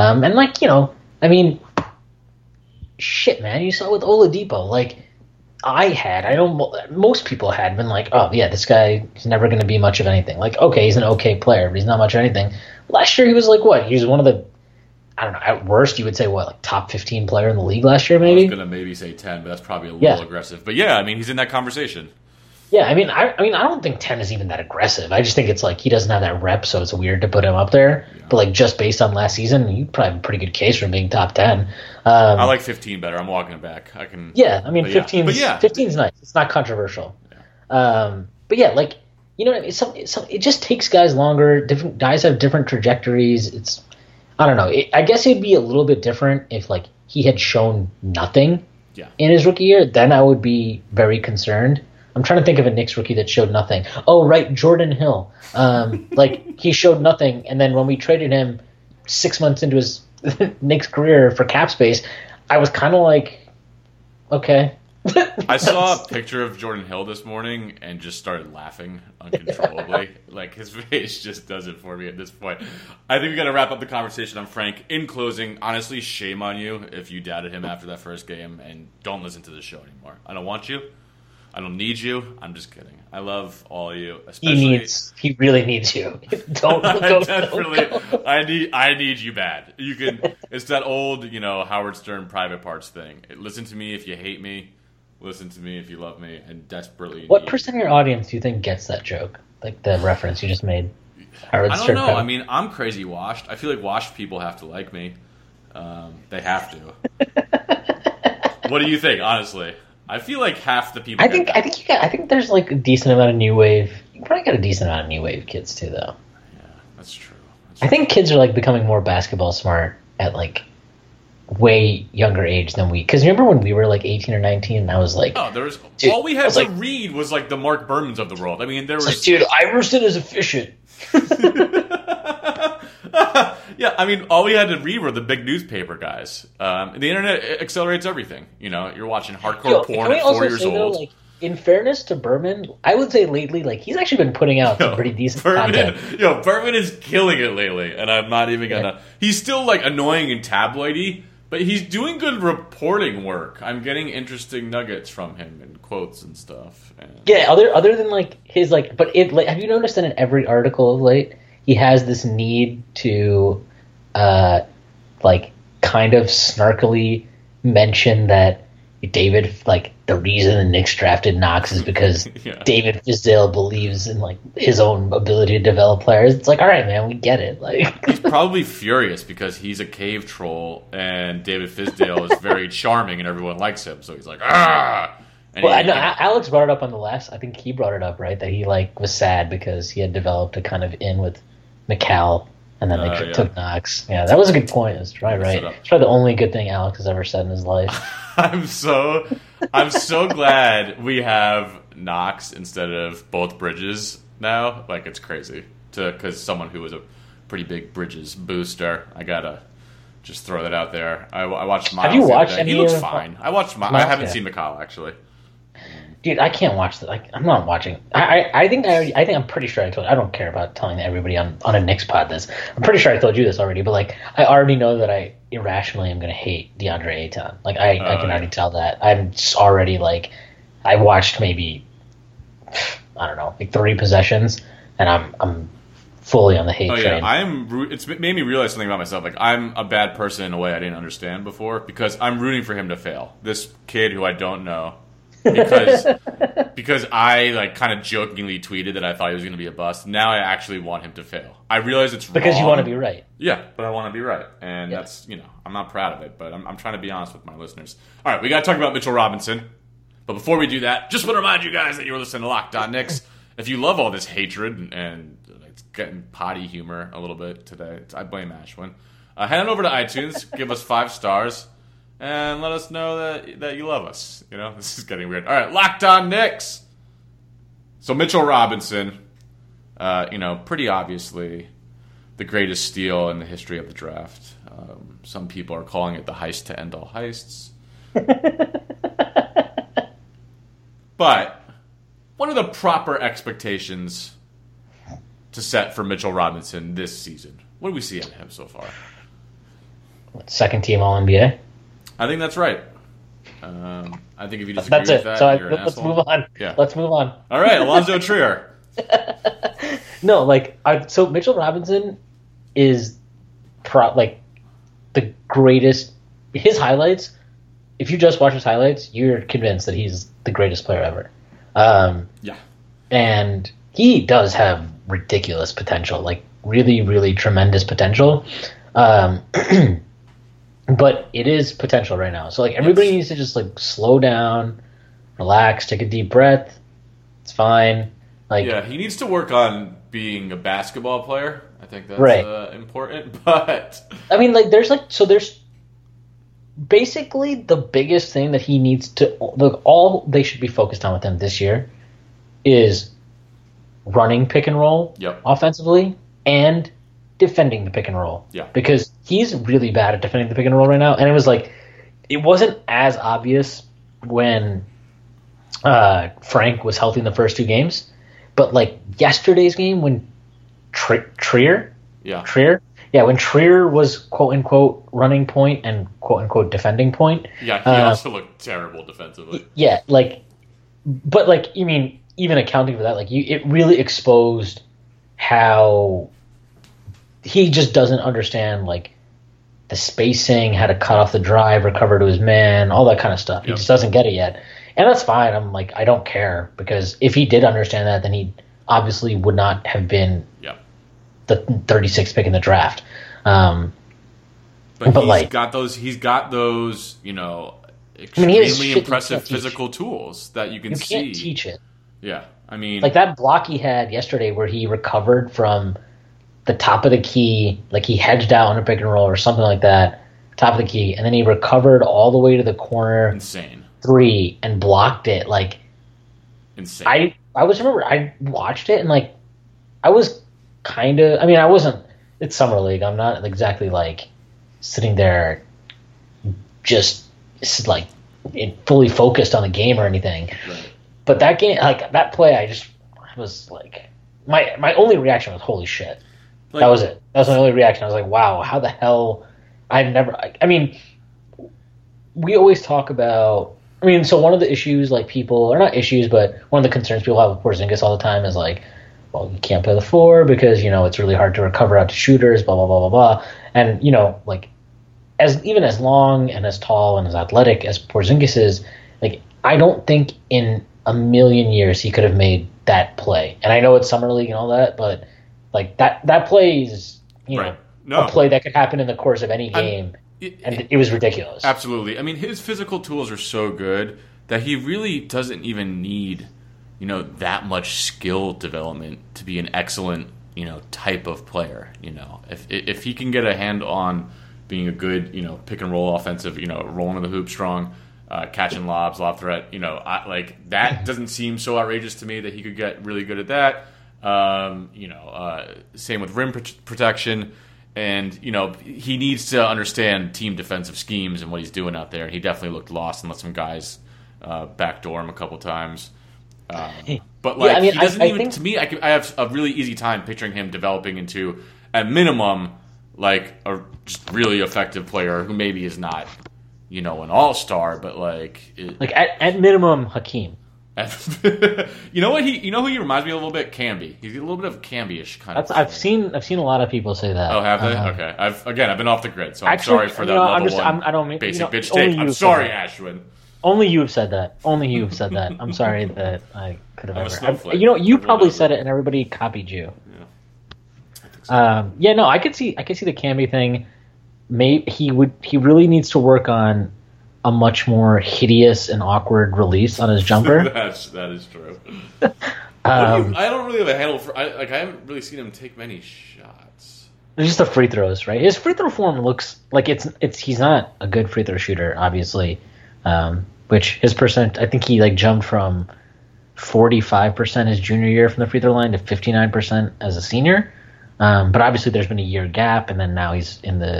Shit, man, you saw with Oladipo, I know most people had been like, oh yeah, this guy is never going to be much of anything. Like, okay, he's an okay player, but he's not much of anything. Last year he was like what? He was one of the, I don't know, at worst you would say what, like top 15 player in the league last year maybe? I was going to maybe say 10, but that's probably a little aggressive. But yeah, I mean, he's in that conversation. Yeah, I don't think 10 is even that aggressive. I just think it's like he doesn't have that rep, so it's weird to put him up there. Yeah. But like just based on last season, you probably have a pretty good case for him being top 10. I like 15 better. I'm walking it back. I can. Yeah, 15's nice. It's not controversial. Yeah. But yeah, like what I mean. It just takes guys longer. Different guys have different trajectories. I don't know. I guess it'd be a little bit different if like he had shown nothing in his rookie year. Then I would be very concerned. I'm trying to think of a Knicks rookie that showed nothing. Oh, right, Jordan Hill. He showed nothing, and then when we traded him 6 months into his Knicks career for cap space, I was kind of like, okay. I saw a picture of Jordan Hill this morning and just started laughing uncontrollably. Like, his face just does it for me at this point. I think we got to wrap up the conversation on Frank. In closing, honestly, shame on you if you doubted him after that first game, and don't listen to the show anymore. I don't want you. I don't need you. I'm just kidding. I love all of you. Especially, he really needs you. Don't. I need you bad. You can. It's that old, Howard Stern private parts thing. Listen to me if you hate me. Listen to me if you love me, and desperately. What percent of your audience do you think gets that joke? Like the reference you just made. Howard Stern. I don't know. I mean, I'm crazy washed. I feel like washed people have to like me. They have to. What do you think? Honestly. I feel like half the people. I think there's like a decent amount of new wave. You probably got a decent amount of new wave kids too, though. Yeah, that's true. I think kids are like becoming more basketball smart at like way younger age than we. Because remember when we were like 18 or 19, and I was like, oh, all we had to read was like the Mark Bermans of the world. I mean, there was like, dude, Iverson is efficient. Yeah, I mean, all we had to read were the big newspaper guys. The internet accelerates everything. You're watching hardcore porn at 4 years old. Though, like, in fairness to Berman, I would say lately, like he's actually been putting out some pretty decent content. Berman is killing it lately, and I'm not even gonna. Yeah. He's still like annoying and tabloidy, but he's doing good reporting work. I'm getting interesting nuggets from him and quotes and stuff. Yeah, other than like his like, but have you noticed that in every article of late, he has this need to, like, kind of snarkily mention that David, like, the reason the Knicks drafted Knox is because David Fizdale believes in, like, his own ability to develop players. It's like, all right, man, we get it. Like, he's probably furious because he's a cave troll and David Fizdale is very charming and everyone likes him. So he's like, ah! Well, I know Alex brought it up on the last. I think he brought it up, right? That he like was sad because he had developed a kind of in with McCall, and then they took Knox. Yeah, that was a good point. It's right. It's probably the only good thing Alex has ever said in his life. I'm so glad we have Knox instead of both Bridges now. Like, it's crazy because someone who was a pretty big Bridges booster. I gotta just throw that out there. I watched Miles. Have you watched any? He looks fine. I watched Miles. I haven't seen McCall actually. Dude, I can't watch that. I'm not watching. I think I'm pretty sure I told you. I don't care about telling everybody on a Knicks pod this. I'm pretty sure I told you this already, but like I already know that I irrationally am going to hate DeAndre Ayton. Like I can already tell that. I'm just already like I watched maybe I don't know, like 3 possessions, and I'm fully on the hate train. It's made me realize something about myself. Like, I'm a bad person in a way I didn't understand before because I'm rooting for him to fail. This kid who I don't know. Because I like kind of jokingly tweeted that I thought he was going to be a bust. Now I actually want him to fail. I realize it's because wrong. You want to be right. Yeah, but I want to be right, and that's I'm not proud of it, but I'm trying to be honest with my listeners. All right, we got to talk about Mitchell Robinson, but before we do that, just want to remind you guys that you're listening to Locked On Knicks. If you love all this hatred and it's getting potty humor a little bit today, I blame Ashwin. Head on over to iTunes, give us 5 stars. And let us know that you love us. This is getting weird. All right, Locked On Knicks. So Mitchell Robinson, pretty obviously the greatest steal in the history of the draft. Some people are calling it the heist to end all heists. But what are the proper expectations to set for Mitchell Robinson this season? What do we see out of him so far? Second team All NBA. I think that's right. I think if you disagree That's with it. that, So you're an let's asshole. move on. Yeah. Let's move on. All right, Alonzo Trier. No, so Mitchell Robinson is the greatest. His highlights, if you just watch his highlights, you're convinced that he's the greatest player ever. Yeah. And he does have ridiculous potential, like really, really tremendous potential. But it is potential right now. So everybody needs to just slow down, relax, take a deep breath. It's fine. Yeah, he needs to work on being a basketball player. I think that's Right. important. But I mean, there's basically the biggest thing that he needs to all they should be focused on with him this year is running pick and roll Yep. offensively and defending the pick and roll. Yeah. Because he's really bad at defending the pick and roll right now. And it wasn't as obvious when Frank was healthy in the first two games. But yesterday's game when Trier, when Trier was quote unquote running point and quote unquote defending point. yeah, he also looked terrible defensively. Yeah, but you mean even accounting for that, it really exposed how he just doesn't understand the spacing, how to cut off the drive, recover to his man, all that kind of stuff. He just doesn't get it yet. And that's fine. I'm I don't care, because if he did understand that, then he obviously would not have been the 36th pick in the draft. But But he's got those, he has extremely shit you impressive can't teach. physical tools that you can You see. can't teach it. Yeah, I mean, That block he had yesterday where he recovered from the top of the key, he hedged out on a pick and roll or something like that, top of the key, and then he recovered all the way to the corner insane. three and blocked it. Insane. I watched it and I was kind of, I wasn't, it's summer league. I'm not exactly sitting there just fully focused on the game or anything. Right. But that game, that play, I was my only reaction was holy shit. That was it. That was my only reaction. I was wow, how the hell? We always talk about. So one of the issues, people, or not issues, but one of the concerns people have with Porzingis all the time is well, you can't play the four because it's really hard to recover out to shooters, blah blah blah blah blah. And as long and as tall and as athletic as Porzingis is, I don't think in a million years he could have made that play. And I know it's summer league and all that, but that play is Right. a play that could happen in the course of any game, and it was ridiculous. Absolutely. His physical tools are so good that he really doesn't even need, that much skill development to be an excellent, type of player. If he can get a hand on being a good, pick and roll offensive, rolling to the hoop strong, catching lobs, lob threat, that doesn't seem so outrageous to me that he could get really good at that. Same with rim protection. And, he needs to understand team defensive schemes and what he's doing out there. He definitely looked lost and let some guys backdoor him a couple times. But he doesn't even. To me, I have a really easy time picturing him developing into, at minimum, a just really effective player who maybe is not, an all-star, but at minimum, Hakeem. You know who he reminds me of a little bit? Camby. He's a little bit of Camby-ish kind of. I've seen a lot of people say that. Oh, have they? Okay. I've been off the grid, so I'm sorry for that level one I don't mean basic bitch take. I'm sorry, Ashwin. Only you have said that. I'm sorry that I could have I'm a ever. snowflake. You probably said it, and everybody copied you. Yeah. I think so. I could see the Camby thing. Maybe he really needs to work on a much more hideous and awkward release on his jumper. That is true. I don't really have a handle for. I haven't really seen him take many shots. It's just the free throws, right? His free throw form looks like it's. He's not a good free throw shooter, obviously. Which his percent, I think he jumped from 45% his junior year from the free throw line to 59% as a senior. But obviously there's been a year gap, and then now he's in the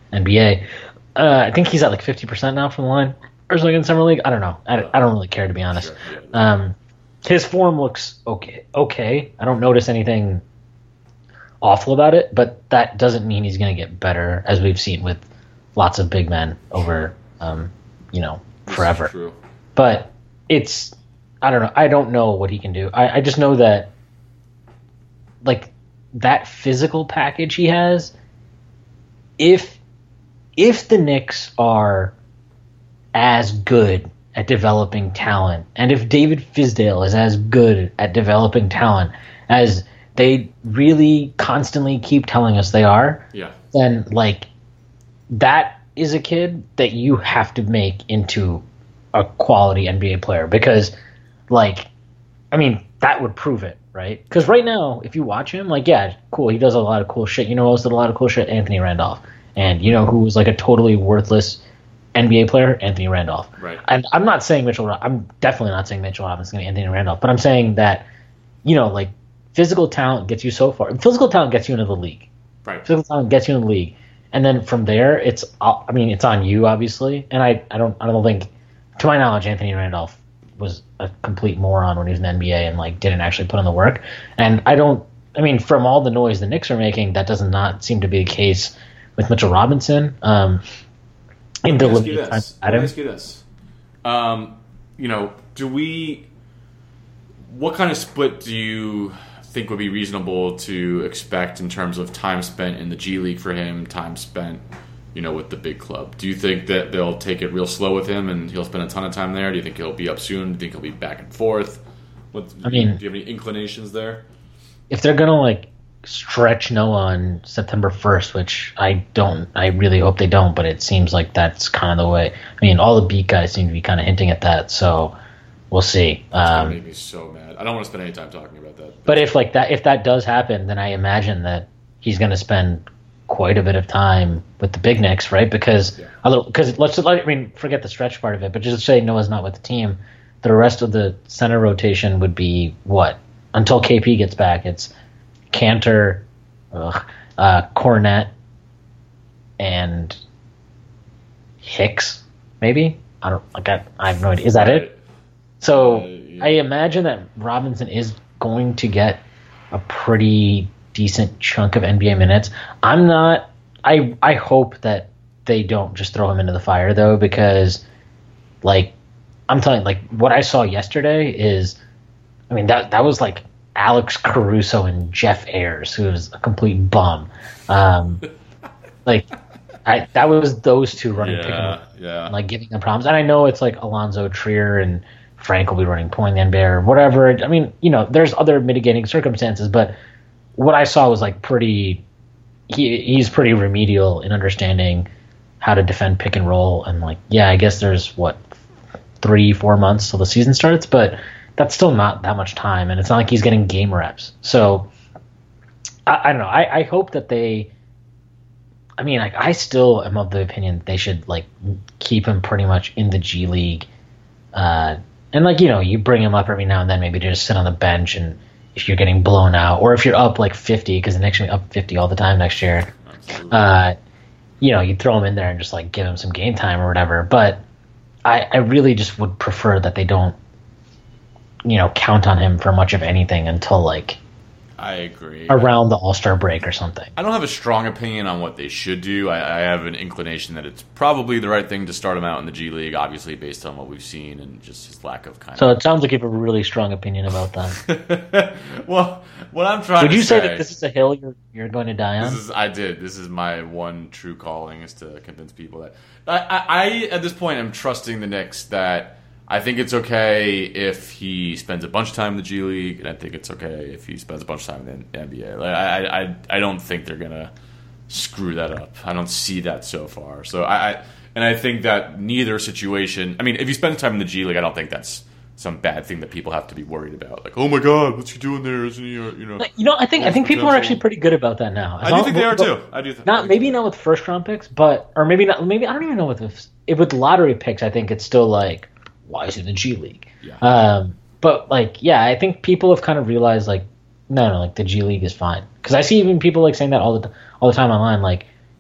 NBA. I think he's at like 50% now from the line or something in Summer League. I don't know. I don't really care, to be honest. Sure, yeah. His form looks okay. I don't notice anything awful about it, but that doesn't mean he's going to get better, as we've seen with lots of big men over, forever. True. But I don't know. I don't know what he can do. I just know that, like, that physical package he has, if the Knicks are as good at developing talent, and if David Fizdale is as good at developing talent as they really constantly keep telling us they are, then, like, that is a kid that you have to make into a quality NBA player, because, like, I mean, that would prove it, right? Because right now, if you watch him, like, yeah, cool, he does a lot of cool shit. You know who else did a lot of cool shit? Anthony Randolph. And you know who was, like, a totally worthless NBA player? Anthony Randolph. Right. And I'm not saying I'm definitely not saying Mitchell Robinson's going to be Anthony Randolph, but I'm saying that, like, physical talent gets you so far. Physical talent gets you into the league. Right. Physical talent gets you in the league. And then from there, it's on you, obviously. And I don't think, to my knowledge, Anthony Randolph was a complete moron when he was in the NBA and, like, didn't actually put in the work. And from all the noise the Knicks are making, that does not seem to be the case with Mitchell Robinson. Let me ask you this. What kind of split do you think would be reasonable to expect in terms of time spent in the G League for him, time spent, with the big club? Do you think that they'll take it real slow with him and he'll spend a ton of time there? Do you think he'll be up soon? Do you think he'll be back and forth? Do you have any inclinations there? If they're going to, like, stretch Noah on September 1st, which I really hope they don't, but it seems like that's kind of the way. I mean, all the beat guys seem to be kind of hinting at that, so we'll see. That's going to make me so mad. I don't want to spend any time talking about that. But if that does happen, then I imagine that he's going to spend quite a bit of time with the big Knicks, right? Because forget the stretch part of it, but just say Noah's not with the team, the rest of the center rotation would be what? Until KP gets back, it's Cantor, Cornette, and Hicks, maybe? I have no idea. Is that it? So yeah. I imagine that Robinson is going to get a pretty decent chunk of NBA minutes. I hope that they don't just throw him into the fire, though, because, like, I'm telling you, like, what I saw yesterday is, that was like Alex Caruso and Jeff Ayers, who was a complete bum. That was those two running pick and roll, like, giving them problems. And I know it's like Alonzo Trier and Frank will be running point in the NBA or whatever. There's other mitigating circumstances, but what I saw was, like, he's pretty remedial in understanding how to defend pick and roll. And, like, yeah, I guess there's 3-4 months till the season starts, but that's still not that much time, and it's not like he's getting game reps. So I don't know. I hope that they. I still am of the opinion that they should, like, keep him pretty much in the G League, and, like, you bring him up every now and then, maybe to just sit on the bench, and if you're getting blown out, or if you're up like 50, because the Knicks are up 50 all the time next year, you throw him in there and just, like, give him some game time or whatever. But I really just would prefer that they don't, count on him for much of anything until, like, I agree, around the All-Star break or something. I don't have a strong opinion on what they should do. I have an inclination that it's probably the right thing to start him out in the G League, obviously based on what we've seen and just his lack of So it sounds like you have a really strong opinion about that. Well, what I'm trying Would to you say that this is a hill you're going to die on? This is my one true calling, is to convince people that I at this point am trusting the Knicks that I think it's okay if he spends a bunch of time in the G League, and I think it's okay if he spends a bunch of time in the NBA. Like, I don't think they're gonna screw that up. I don't see that so far. So I think that neither situation. If he spends time in the G League, I don't think that's some bad thing that people have to be worried about. Like, oh my God, what's he doing there? Isn't he? I think people are actually pretty good about that now. I do think they are too. I do. Maybe not with first round picks, or maybe not. Maybe I don't even know with lottery picks. I think it's still like, why is he in the G League? Yeah. But, like, yeah, I think people have kind of realized, like, no, like, the G League is fine. Because I see even people, like, saying that all the time online, like,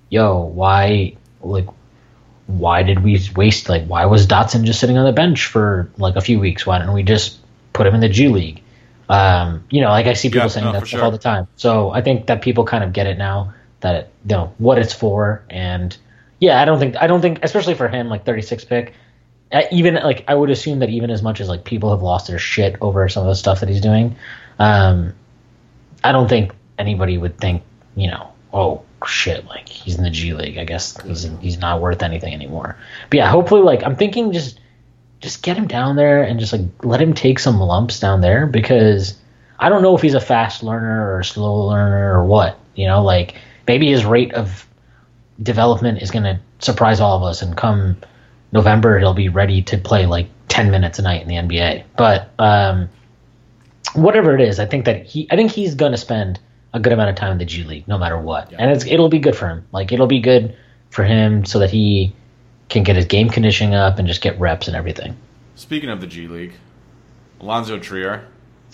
yo, why did we waste, why was Dotson just sitting on the bench for a few weeks? Why didn't we just put him in the G League? I see people saying that stuff all the time. So I think that people kind of get it now that what it's for. And yeah, I don't think, especially for him, 36 pick, even I would assume that even as much as people have lost their shit over some of the stuff that he's doing, I don't think anybody would think, oh shit, he's in the G League. I guess he's not worth anything anymore. But yeah, hopefully, I'm thinking just get him down there and just let him take some lumps down there, because I don't know if he's a fast learner or a slow learner or what. Maybe his rate of development is going to surprise all of us, and come November he'll be ready to play 10 minutes a night in the NBA. But whatever it is, I think he's going to spend a good amount of time in the G League no matter what. Yeah. And it'll be good for him. It'll be good for him so that he can get his game conditioning up and just get reps and everything. Speaking of the G League, Alonzo Trier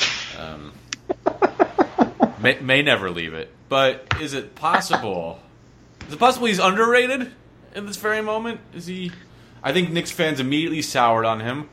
may never leave it, but is it possible? Is it possible he's underrated in this very moment? Is he? I think Knicks fans immediately soured on him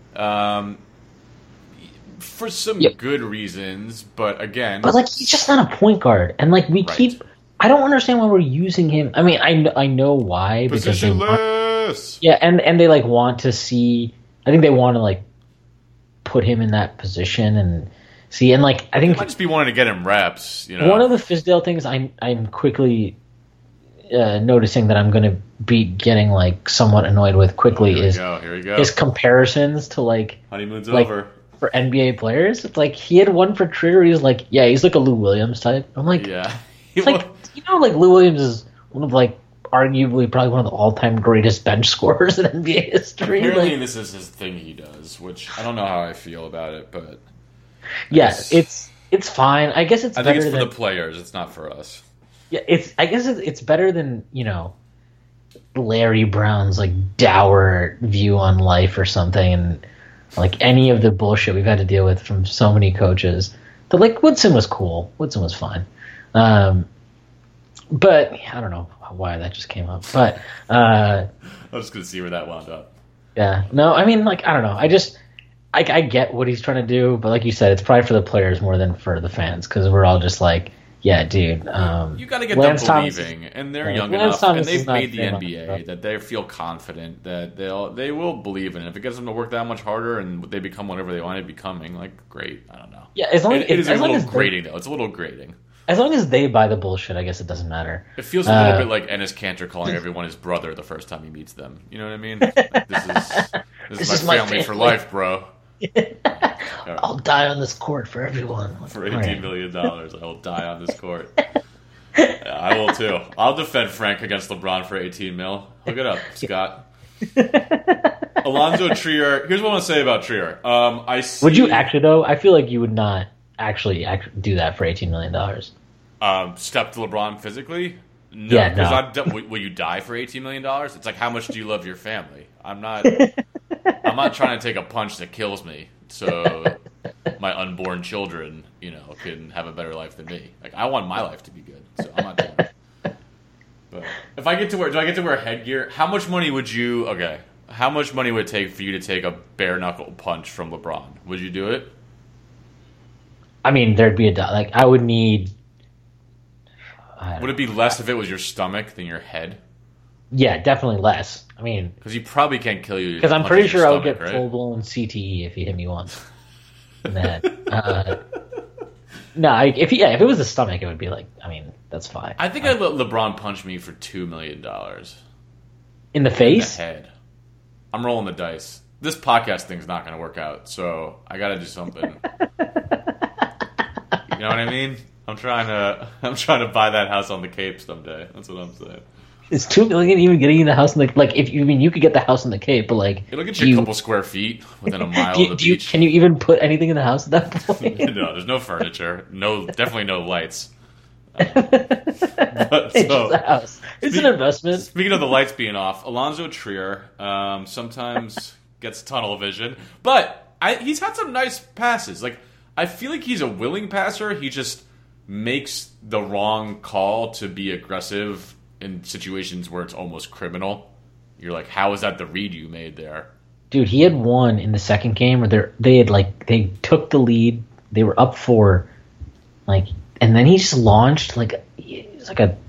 for some good reasons, but again, he's just not a point guard, and keep. I don't understand why we're using him. I mean, I know why, because they want, and they want to see. I think they want to put him in that position and see, and I think it might just be wanting to get him reps. One of the Fizdale things I'm quickly noticing that I'm going to be getting somewhat annoyed with quickly is his comparisons to honeymoon's over for NBA players. It's he had one for Trier. He's he's a Lou Williams type. I'm yeah. It's Lou Williams is one of arguably probably one of the all-time greatest bench scorers in NBA history. Apparently, this is his thing he does, which I don't know how I feel about it, but it's fine. I guess it's. I think it's for the players. It's not for us. Yeah, I guess it's better than Larry Brown's dour view on life or something, and any of the bullshit we've had to deal with from so many coaches. But Woodson was cool. Woodson was fine. But I don't know why that just came up. But I'm just gonna see where that wound up. Yeah. No, I mean, I don't know. I get what he's trying to do, but like you said, it's probably for the players more than for the fans, because we're all just yeah, dude. You got to get them believing, and they're young enough, and they've made the NBA that they feel confident that they will believe in it. If it gets them to work that much harder and they become whatever they want to becoming, great. I don't know. Yeah, as long as it is a little grating though. It's a little grating. As long as they buy the bullshit, I guess it doesn't matter. It feels a little bit like Enes Kanter calling everyone his brother the first time he meets them. You know what I mean? This is my family for life, bro. I'll die on this court for everyone. For $18 million, I will die on this court. I will too. I'll defend Frank against LeBron for 18 mil. Hook it up, Scott. Alonzo Trier. Here's what I want to say about Trier. Would you actually, though? I feel like you would not actually do that for $18 million. Step to LeBron physically? No. Yeah, no. Will you die for $18 million? It's how much do you love your family? I'm not trying to take a punch that kills me so my unborn children, can have a better life than me. I want my life to be good, so I'm not doing it. But if I get to do I get to wear headgear? How much money would it take for you to take a bare knuckle punch from LeBron? Would you do it? I mean, there'd be I would need. Would it be less if it was your stomach than your head? Yeah, definitely less. I mean, because he probably can't kill you. Because I'm pretty sure I would get full-blown CTE if he hit me once in the head. No, if it was the stomach, it would be that's fine. I think I'd let LeBron punch me for $2 million. In the face? In the head. I'm rolling the dice. This podcast thing's not going to work out, so I got to do something. You know what I mean? I'm trying to buy that house on the Cape someday. That's what I'm saying. Is $2 million even getting you the house in the if you could get the house in the Cape, but it'll get you a couple square feet within a mile of the beach. Can you even put anything in the house at that point? No, there's no furniture. Definitely no lights. It's just a house. It's an investment. Speaking of the lights being off, Alonzo Trier sometimes gets tunnel vision, but he's had some nice passes. I feel like he's a willing passer. He just makes the wrong call to be aggressive in situations where it's almost criminal. You're like, how is that the read you made there? Dude, he had one in the second game where they took the lead. They were up 4, and then he just launched it's like a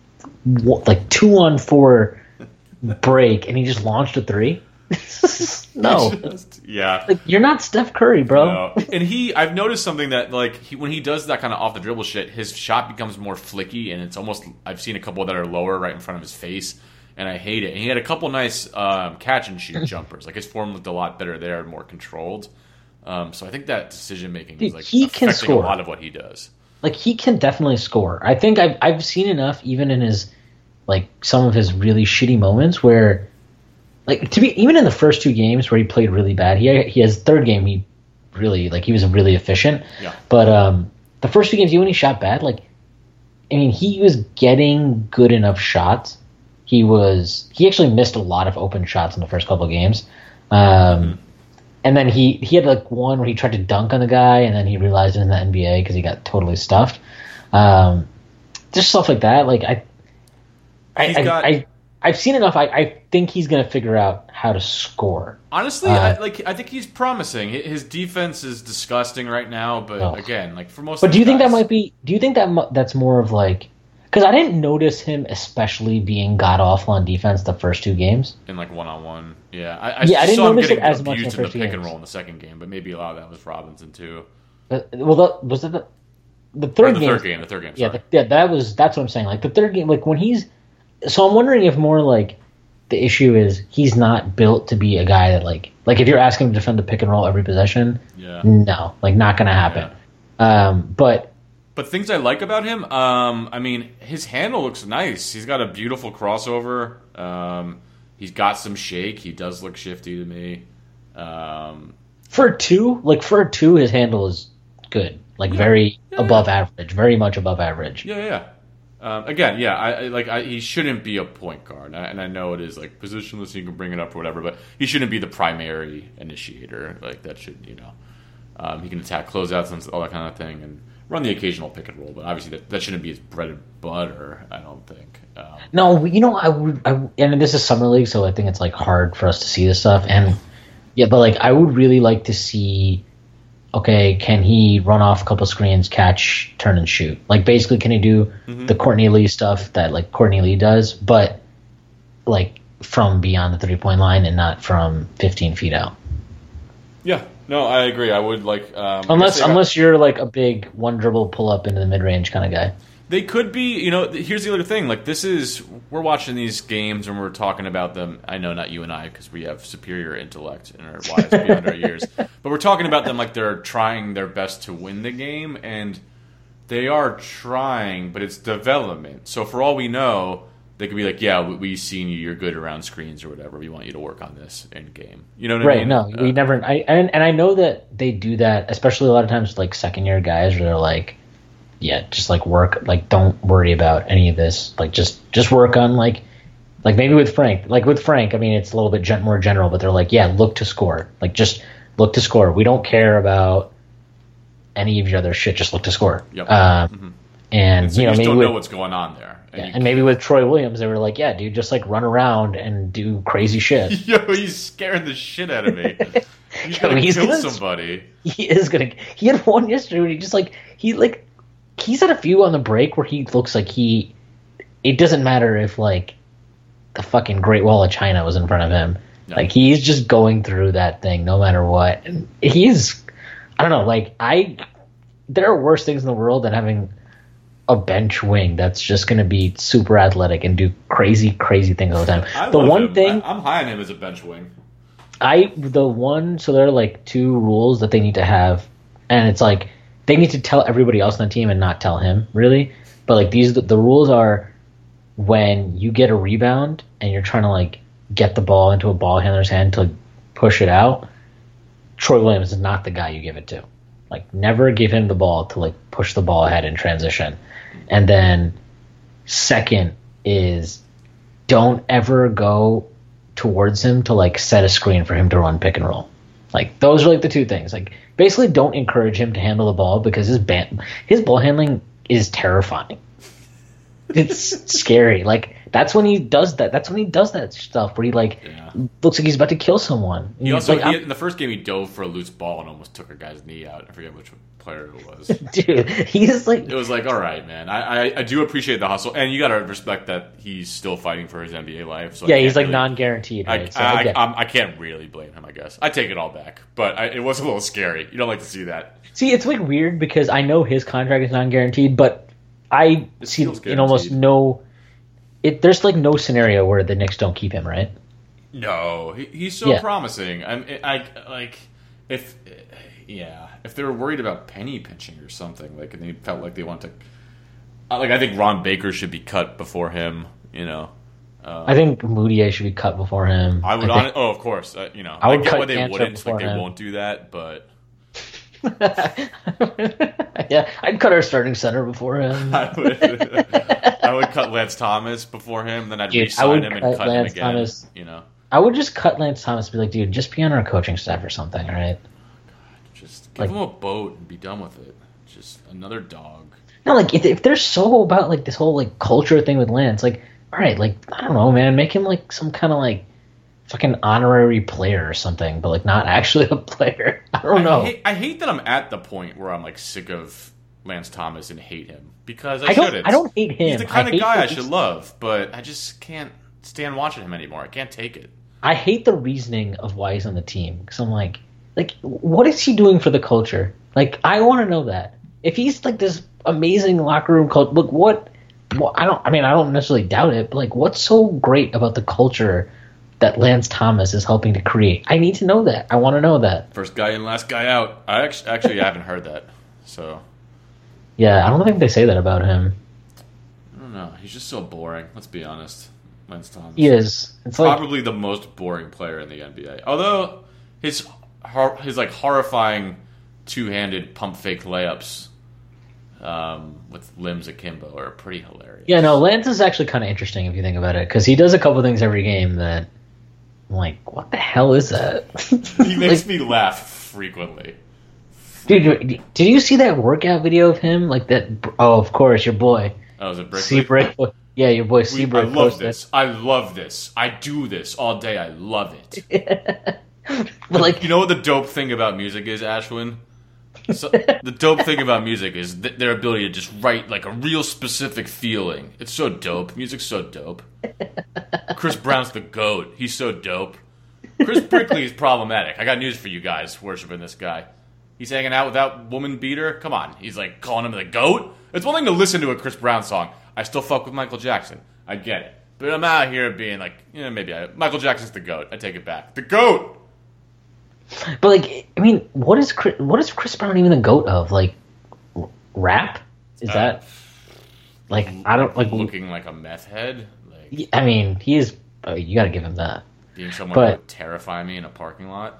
2-on-4 break, and he just launched a 3. No, yeah, you're not Steph Curry, bro. No. And I've noticed something that when he does that kind of off the dribble shit, his shot becomes more flicky, and it's almost, I've seen a couple that are lower right in front of his face, and I hate it. And he had a couple nice catch and shoot jumpers. His form looked a lot better there, and more controlled. So I think that decision making is he can affecting score a lot of what he does. He can definitely score. I think I've seen enough, even in his some of his really shitty moments where. Even in the first 2 games where he played really bad, he has third game he was really efficient. Yeah. But the first 2 games, even when he shot bad, he was getting good enough shots. He actually missed a lot of open shots in the first couple of games. And then he had one where he tried to dunk on the guy, and then he realized it in the NBA because he got totally stuffed. Just stuff like that. I've seen enough. I think he's going to figure out how to score. Honestly, I think he's promising. His defense is disgusting right now, but again, for most. But of do you think guys, that might be? Do you think that's more of because I didn't notice him especially being god awful on defense the first 2 games. In 1-on-1, yeah, I didn't saw him notice getting it as much abused in the in the first pick games. and roll in the second game, but maybe a lot of that was Robinson too. Was it the third game? The third game. Yeah, Sorry. that's what I'm saying. The third game, when he's. So I'm wondering if more the issue is he's not built to be a guy that if you're asking him to defend the pick and roll every possession, no, not going to happen. Yeah. But things I like about him, his handle looks nice. He's got a beautiful crossover. He's got some shake. He does look shifty to me. For a 2, his handle is good. Very above average, very much above average. Yeah. Again, he shouldn't be a point guard, and I know it is positionless. You can bring it up or whatever, but he shouldn't be the primary initiator. That should, he can attack closeouts and all that kind of thing, and run the occasional pick and roll. But obviously, that shouldn't be his bread and butter. I don't think. No, I would, and this is summer league, so I think it's hard for us to see this stuff. And yeah, but I would really like to see. Okay, can he run off a couple screens, catch, turn, and shoot? Basically, can he do the Courtney Lee stuff that Courtney Lee does, but from beyond the 3-point line and not from 15 feet out? Yeah, no, I agree. I would unless you're a big one dribble pull up into the mid range kind of guy. They could be, here's the other thing. We're watching these games and we're talking about them. I know not you and I, because we have superior intellect and are wise beyond our years. But we're talking about them like they're trying their best to win the game. And they are trying, but it's development. So for all we know, they could be yeah, we've seen you. You're good around screens or whatever. We want you to work on this in game. You know what I mean? Right, no, we never. And I know that they do that, especially a lot of times with second year guys where they're yeah, just work. Don't worry about any of this. Just work on maybe with Frank. With Frank, it's a little bit more general, but they're yeah, look to score. Just look to score. We don't care about any of your other shit. Just look to score. Yep. And so you maybe don't know what's going on there. And maybe with Troy Williams, they were yeah, dude, just run around and do crazy shit. Yo, he's scaring the shit out of me. He's gonna kill somebody. He is gonna. He had one yesterday where he just he's had a few on the break where he looks it doesn't matter if the fucking Great Wall of China was in front of him. No. He's just going through that thing no matter what. And he's, I don't know, there are worse things in the world than having a bench wing that's just going to be super athletic and do crazy things all the time. I'm high on him as a bench wing. So there are 2 rules that they need to have, and it's they need to tell everybody else on the team and not tell him, really. But the rules are when you get a rebound and you're trying to get the ball into a ball handler's hand to push it out, Troy Williams is not the guy you give it to. Never give him the ball to push the ball ahead in transition. And then second is don't ever go towards him to set a screen for him to run pick and roll. Those are the 2 things. Basically, don't encourage him to handle the ball because his ball handling is terrifying. It's scary. that's when he does that. That's when he does that stuff where he looks like he's about to kill someone. He also in the first game he dove for a loose ball and almost took a guy's knee out. I forget which player it was. Dude, he's like, it was like, all right, man. I do appreciate the hustle, and you got to respect that he's still fighting for his NBA life. So yeah, he's like non-guaranteed. Right? I can't really blame him. I guess I take it all back, but it was a little scary. You don't like to see that. See, it's like weird because I know his contract is non-guaranteed, but I see in almost no. There's like no scenario where the Knicks don't keep him, right? No, he's so promising. If they were worried about penny pinching or something, like, and they felt like they want to, I think Ron Baker should be cut before him. I think Moutier should be cut before him. I would. Of course. I get why they wouldn't. Like, they won't do that, but. Yeah, I'd cut our starting center before him. I would cut Lance Thomas before him, then I'd re-sign him and cut Lance him again. Thomas. I would just cut Lance Thomas and be like, dude, just be on our coaching staff or something, all right? Just give him a boat and be done with it. Just another dog. No, like, if they're so about, like, this whole, like, culture thing with Lance, like, all right, like, I don't know, man, make him, like, some kind of, like, fucking honorary player or something, but, like, not actually a player. I don't know. I hate that I'm at the point where I'm, like, sick of Lance Thomas and hate him, because I shouldn't. I don't hate him. He's the kind of guy I should love, but I just can't stand watching him anymore. I can't take it. I hate the reasoning of why he's on the team, because I'm like, what is he doing for the culture? Like, I want to know that. If he's, like, this amazing locker room culture, look, I don't necessarily doubt it, but, like, what's so great about the culture that Lance Thomas is helping to create? I need to know that. I want to know that. First guy in, last guy out. I actually haven't heard that, so... Yeah, I don't think they say that about him. I don't know. He's just so boring. Let's be honest. Lance Thomas. He is. It's probably the most boring player in the NBA. Although his like horrifying two-handed pump fake layups with limbs akimbo are pretty hilarious. Yeah, no, Lance is actually kind of interesting if you think about it, because he does a couple things every game that I'm like, what the hell is that? He makes me laugh frequently. Dude, did you see that workout video of him? Like that? Oh, of course, your boy. Oh, is it Brickley? Seabrook. Yeah, your boy Seabrook. I love this. I love this. I do this all day. I love it. But like, you know what the dope thing about music is, Ashwin? So, the dope thing about music is their ability to just write like a real specific feeling. It's so dope. Music's so dope. Chris Brown's the GOAT. He's so dope. Chris Brickley is problematic. I got news for you guys worshiping this guy. He's hanging out with that woman beater. Come on. He's like calling him the GOAT. It's one thing to listen to a Chris Brown song. I still fuck with Michael Jackson. I get it. But I'm out here being like, Michael Jackson's the GOAT. I take it back. The GOAT! But like, I mean, what is Chris Brown even the GOAT of? Like, rap? Is that like, I don't like looking like a meth head? Like, I mean, he is. You got to give him that. Being someone who would terrify me in a parking lot.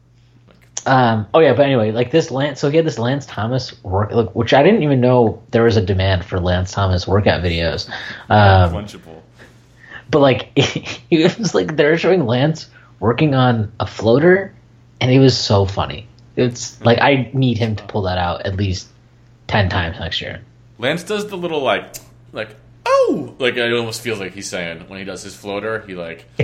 But anyway, like this Lance. So he had this Lance Thomas which I didn't even know there was a demand for Lance Thomas workout videos. Lunchable. But like, he was like, they're showing Lance working on a floater, and it was so funny. It's like, I need him to pull that out at least 10 times next year. Lance does the little like oh, like it almost feels like he's saying when he does his floater, he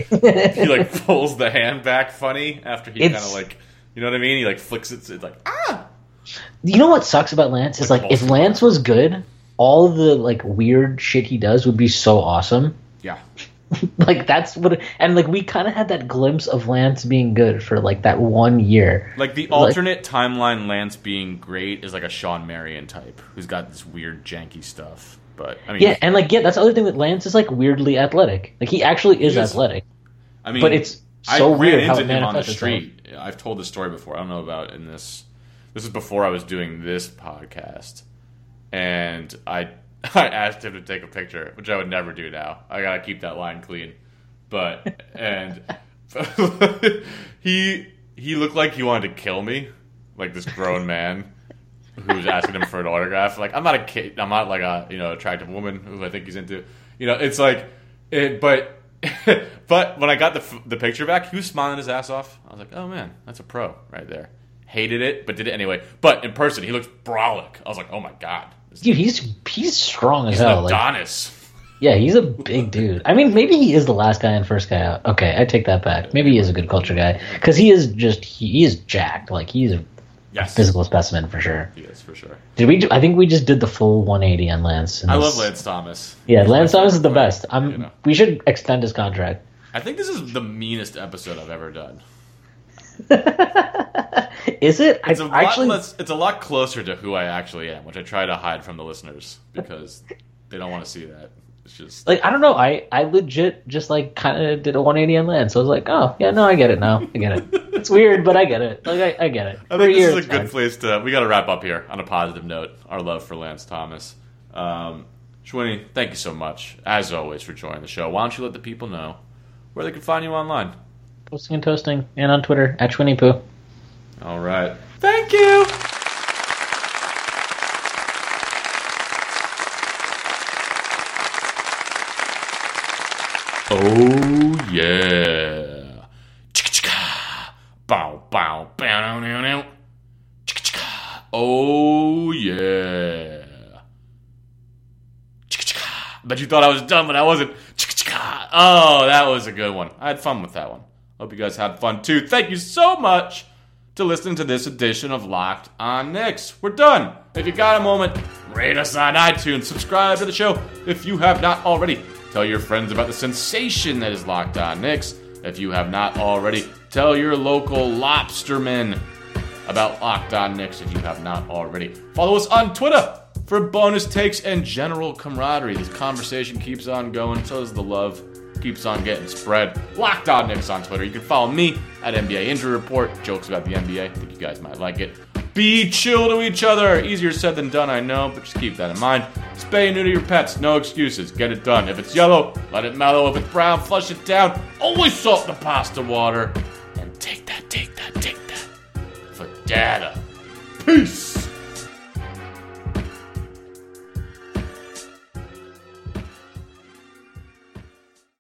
pulls the hand back funny after he kind of like. You know what I mean? He like flicks it. It's like, ah! You know what sucks about Lance is like if Lance was good, all the like weird shit he does would be so awesome. Yeah. Like that's what, and like we kind of had that glimpse of Lance being good for like that 1 year. Like the alternate timeline Lance being great is like a Sean Marion type who's got this weird janky stuff. But I mean, that's the other thing with Lance is like weirdly athletic. Like he actually is athletic. I mean, but it's so weird how it him on the manifests street. I've told this story before. I don't know about in this. This is before I was doing this podcast, and I asked him to take a picture, which I would never do now. I gotta keep that line clean. But and he looked like he wanted to kill me, like this grown man who was asking him for an autograph. Like I'm not a kid. I'm not like a attractive woman who I think he's into. It's like it, but. But when I got the picture back, he was smiling his ass off. I was like, oh man, that's a pro right there. Hated it, but did it anyway. But in person, he looks brolic. I was like, oh my god. Dude, he's strong as hell. Adonis. Yeah, he's a big dude. I mean, maybe he is the last guy and first guy out. Okay, I take that back. Maybe he is a good culture guy because he is jacked. Like he's a physical specimen for sure. He is for sure. I think we just did the full 180 on Lance. I love Lance Thomas. Yeah, Lance Thomas is the best. We should extend his contract. I think this is the meanest episode I've ever done. Is it? It's a lot closer to who I actually am, which I try to hide from the listeners because they don't want to see that. It's just like, I don't know. I legit just like kind of did a 180 on Lance. So I was like, oh yeah, no, I get it now. I get it. It's weird, but I get it. Like I get it. I think this is a good place to. We got to wrap up here on a positive note. Our love for Lance Thomas. Schwinny, thank you so much as always for joining the show. Why don't you let the people know where they can find you online? Posting and Toasting, and on Twitter at SchwinnyPoo. All right. Thank you. Oh yeah. Chicka-chicka. Bow bow bow now now. Chicka-chicka. Oh yeah. Chicka-chicka. Bet you thought I was done, but I wasn't. Chicka-chicka. Oh, that was a good one. I had fun with that one. Hope you guys had fun too. Thank you so much to listening to this edition of Locked On Knicks. We're done. If you got a moment, rate us on iTunes. Subscribe to the show if you have not already. Tell your friends about the sensation that is Locked On Knicks. If you have not already, tell your local lobsterman about Locked On Knicks if you have not already. Follow us on Twitter for bonus takes and general camaraderie. This conversation keeps on going, so does the love. Keeps on getting spread. Locked On Knicks on Twitter. You can follow me at NBA Injury Report. Jokes about the NBA. I think you guys might like it. Be chill to each other. Easier said than done, I know, but just keep that in mind. Spay and neuter your pets. No excuses. Get it done. If it's yellow, let it mellow. If it's brown, flush it down. Always salt the pasta water. And take that for data. Peace.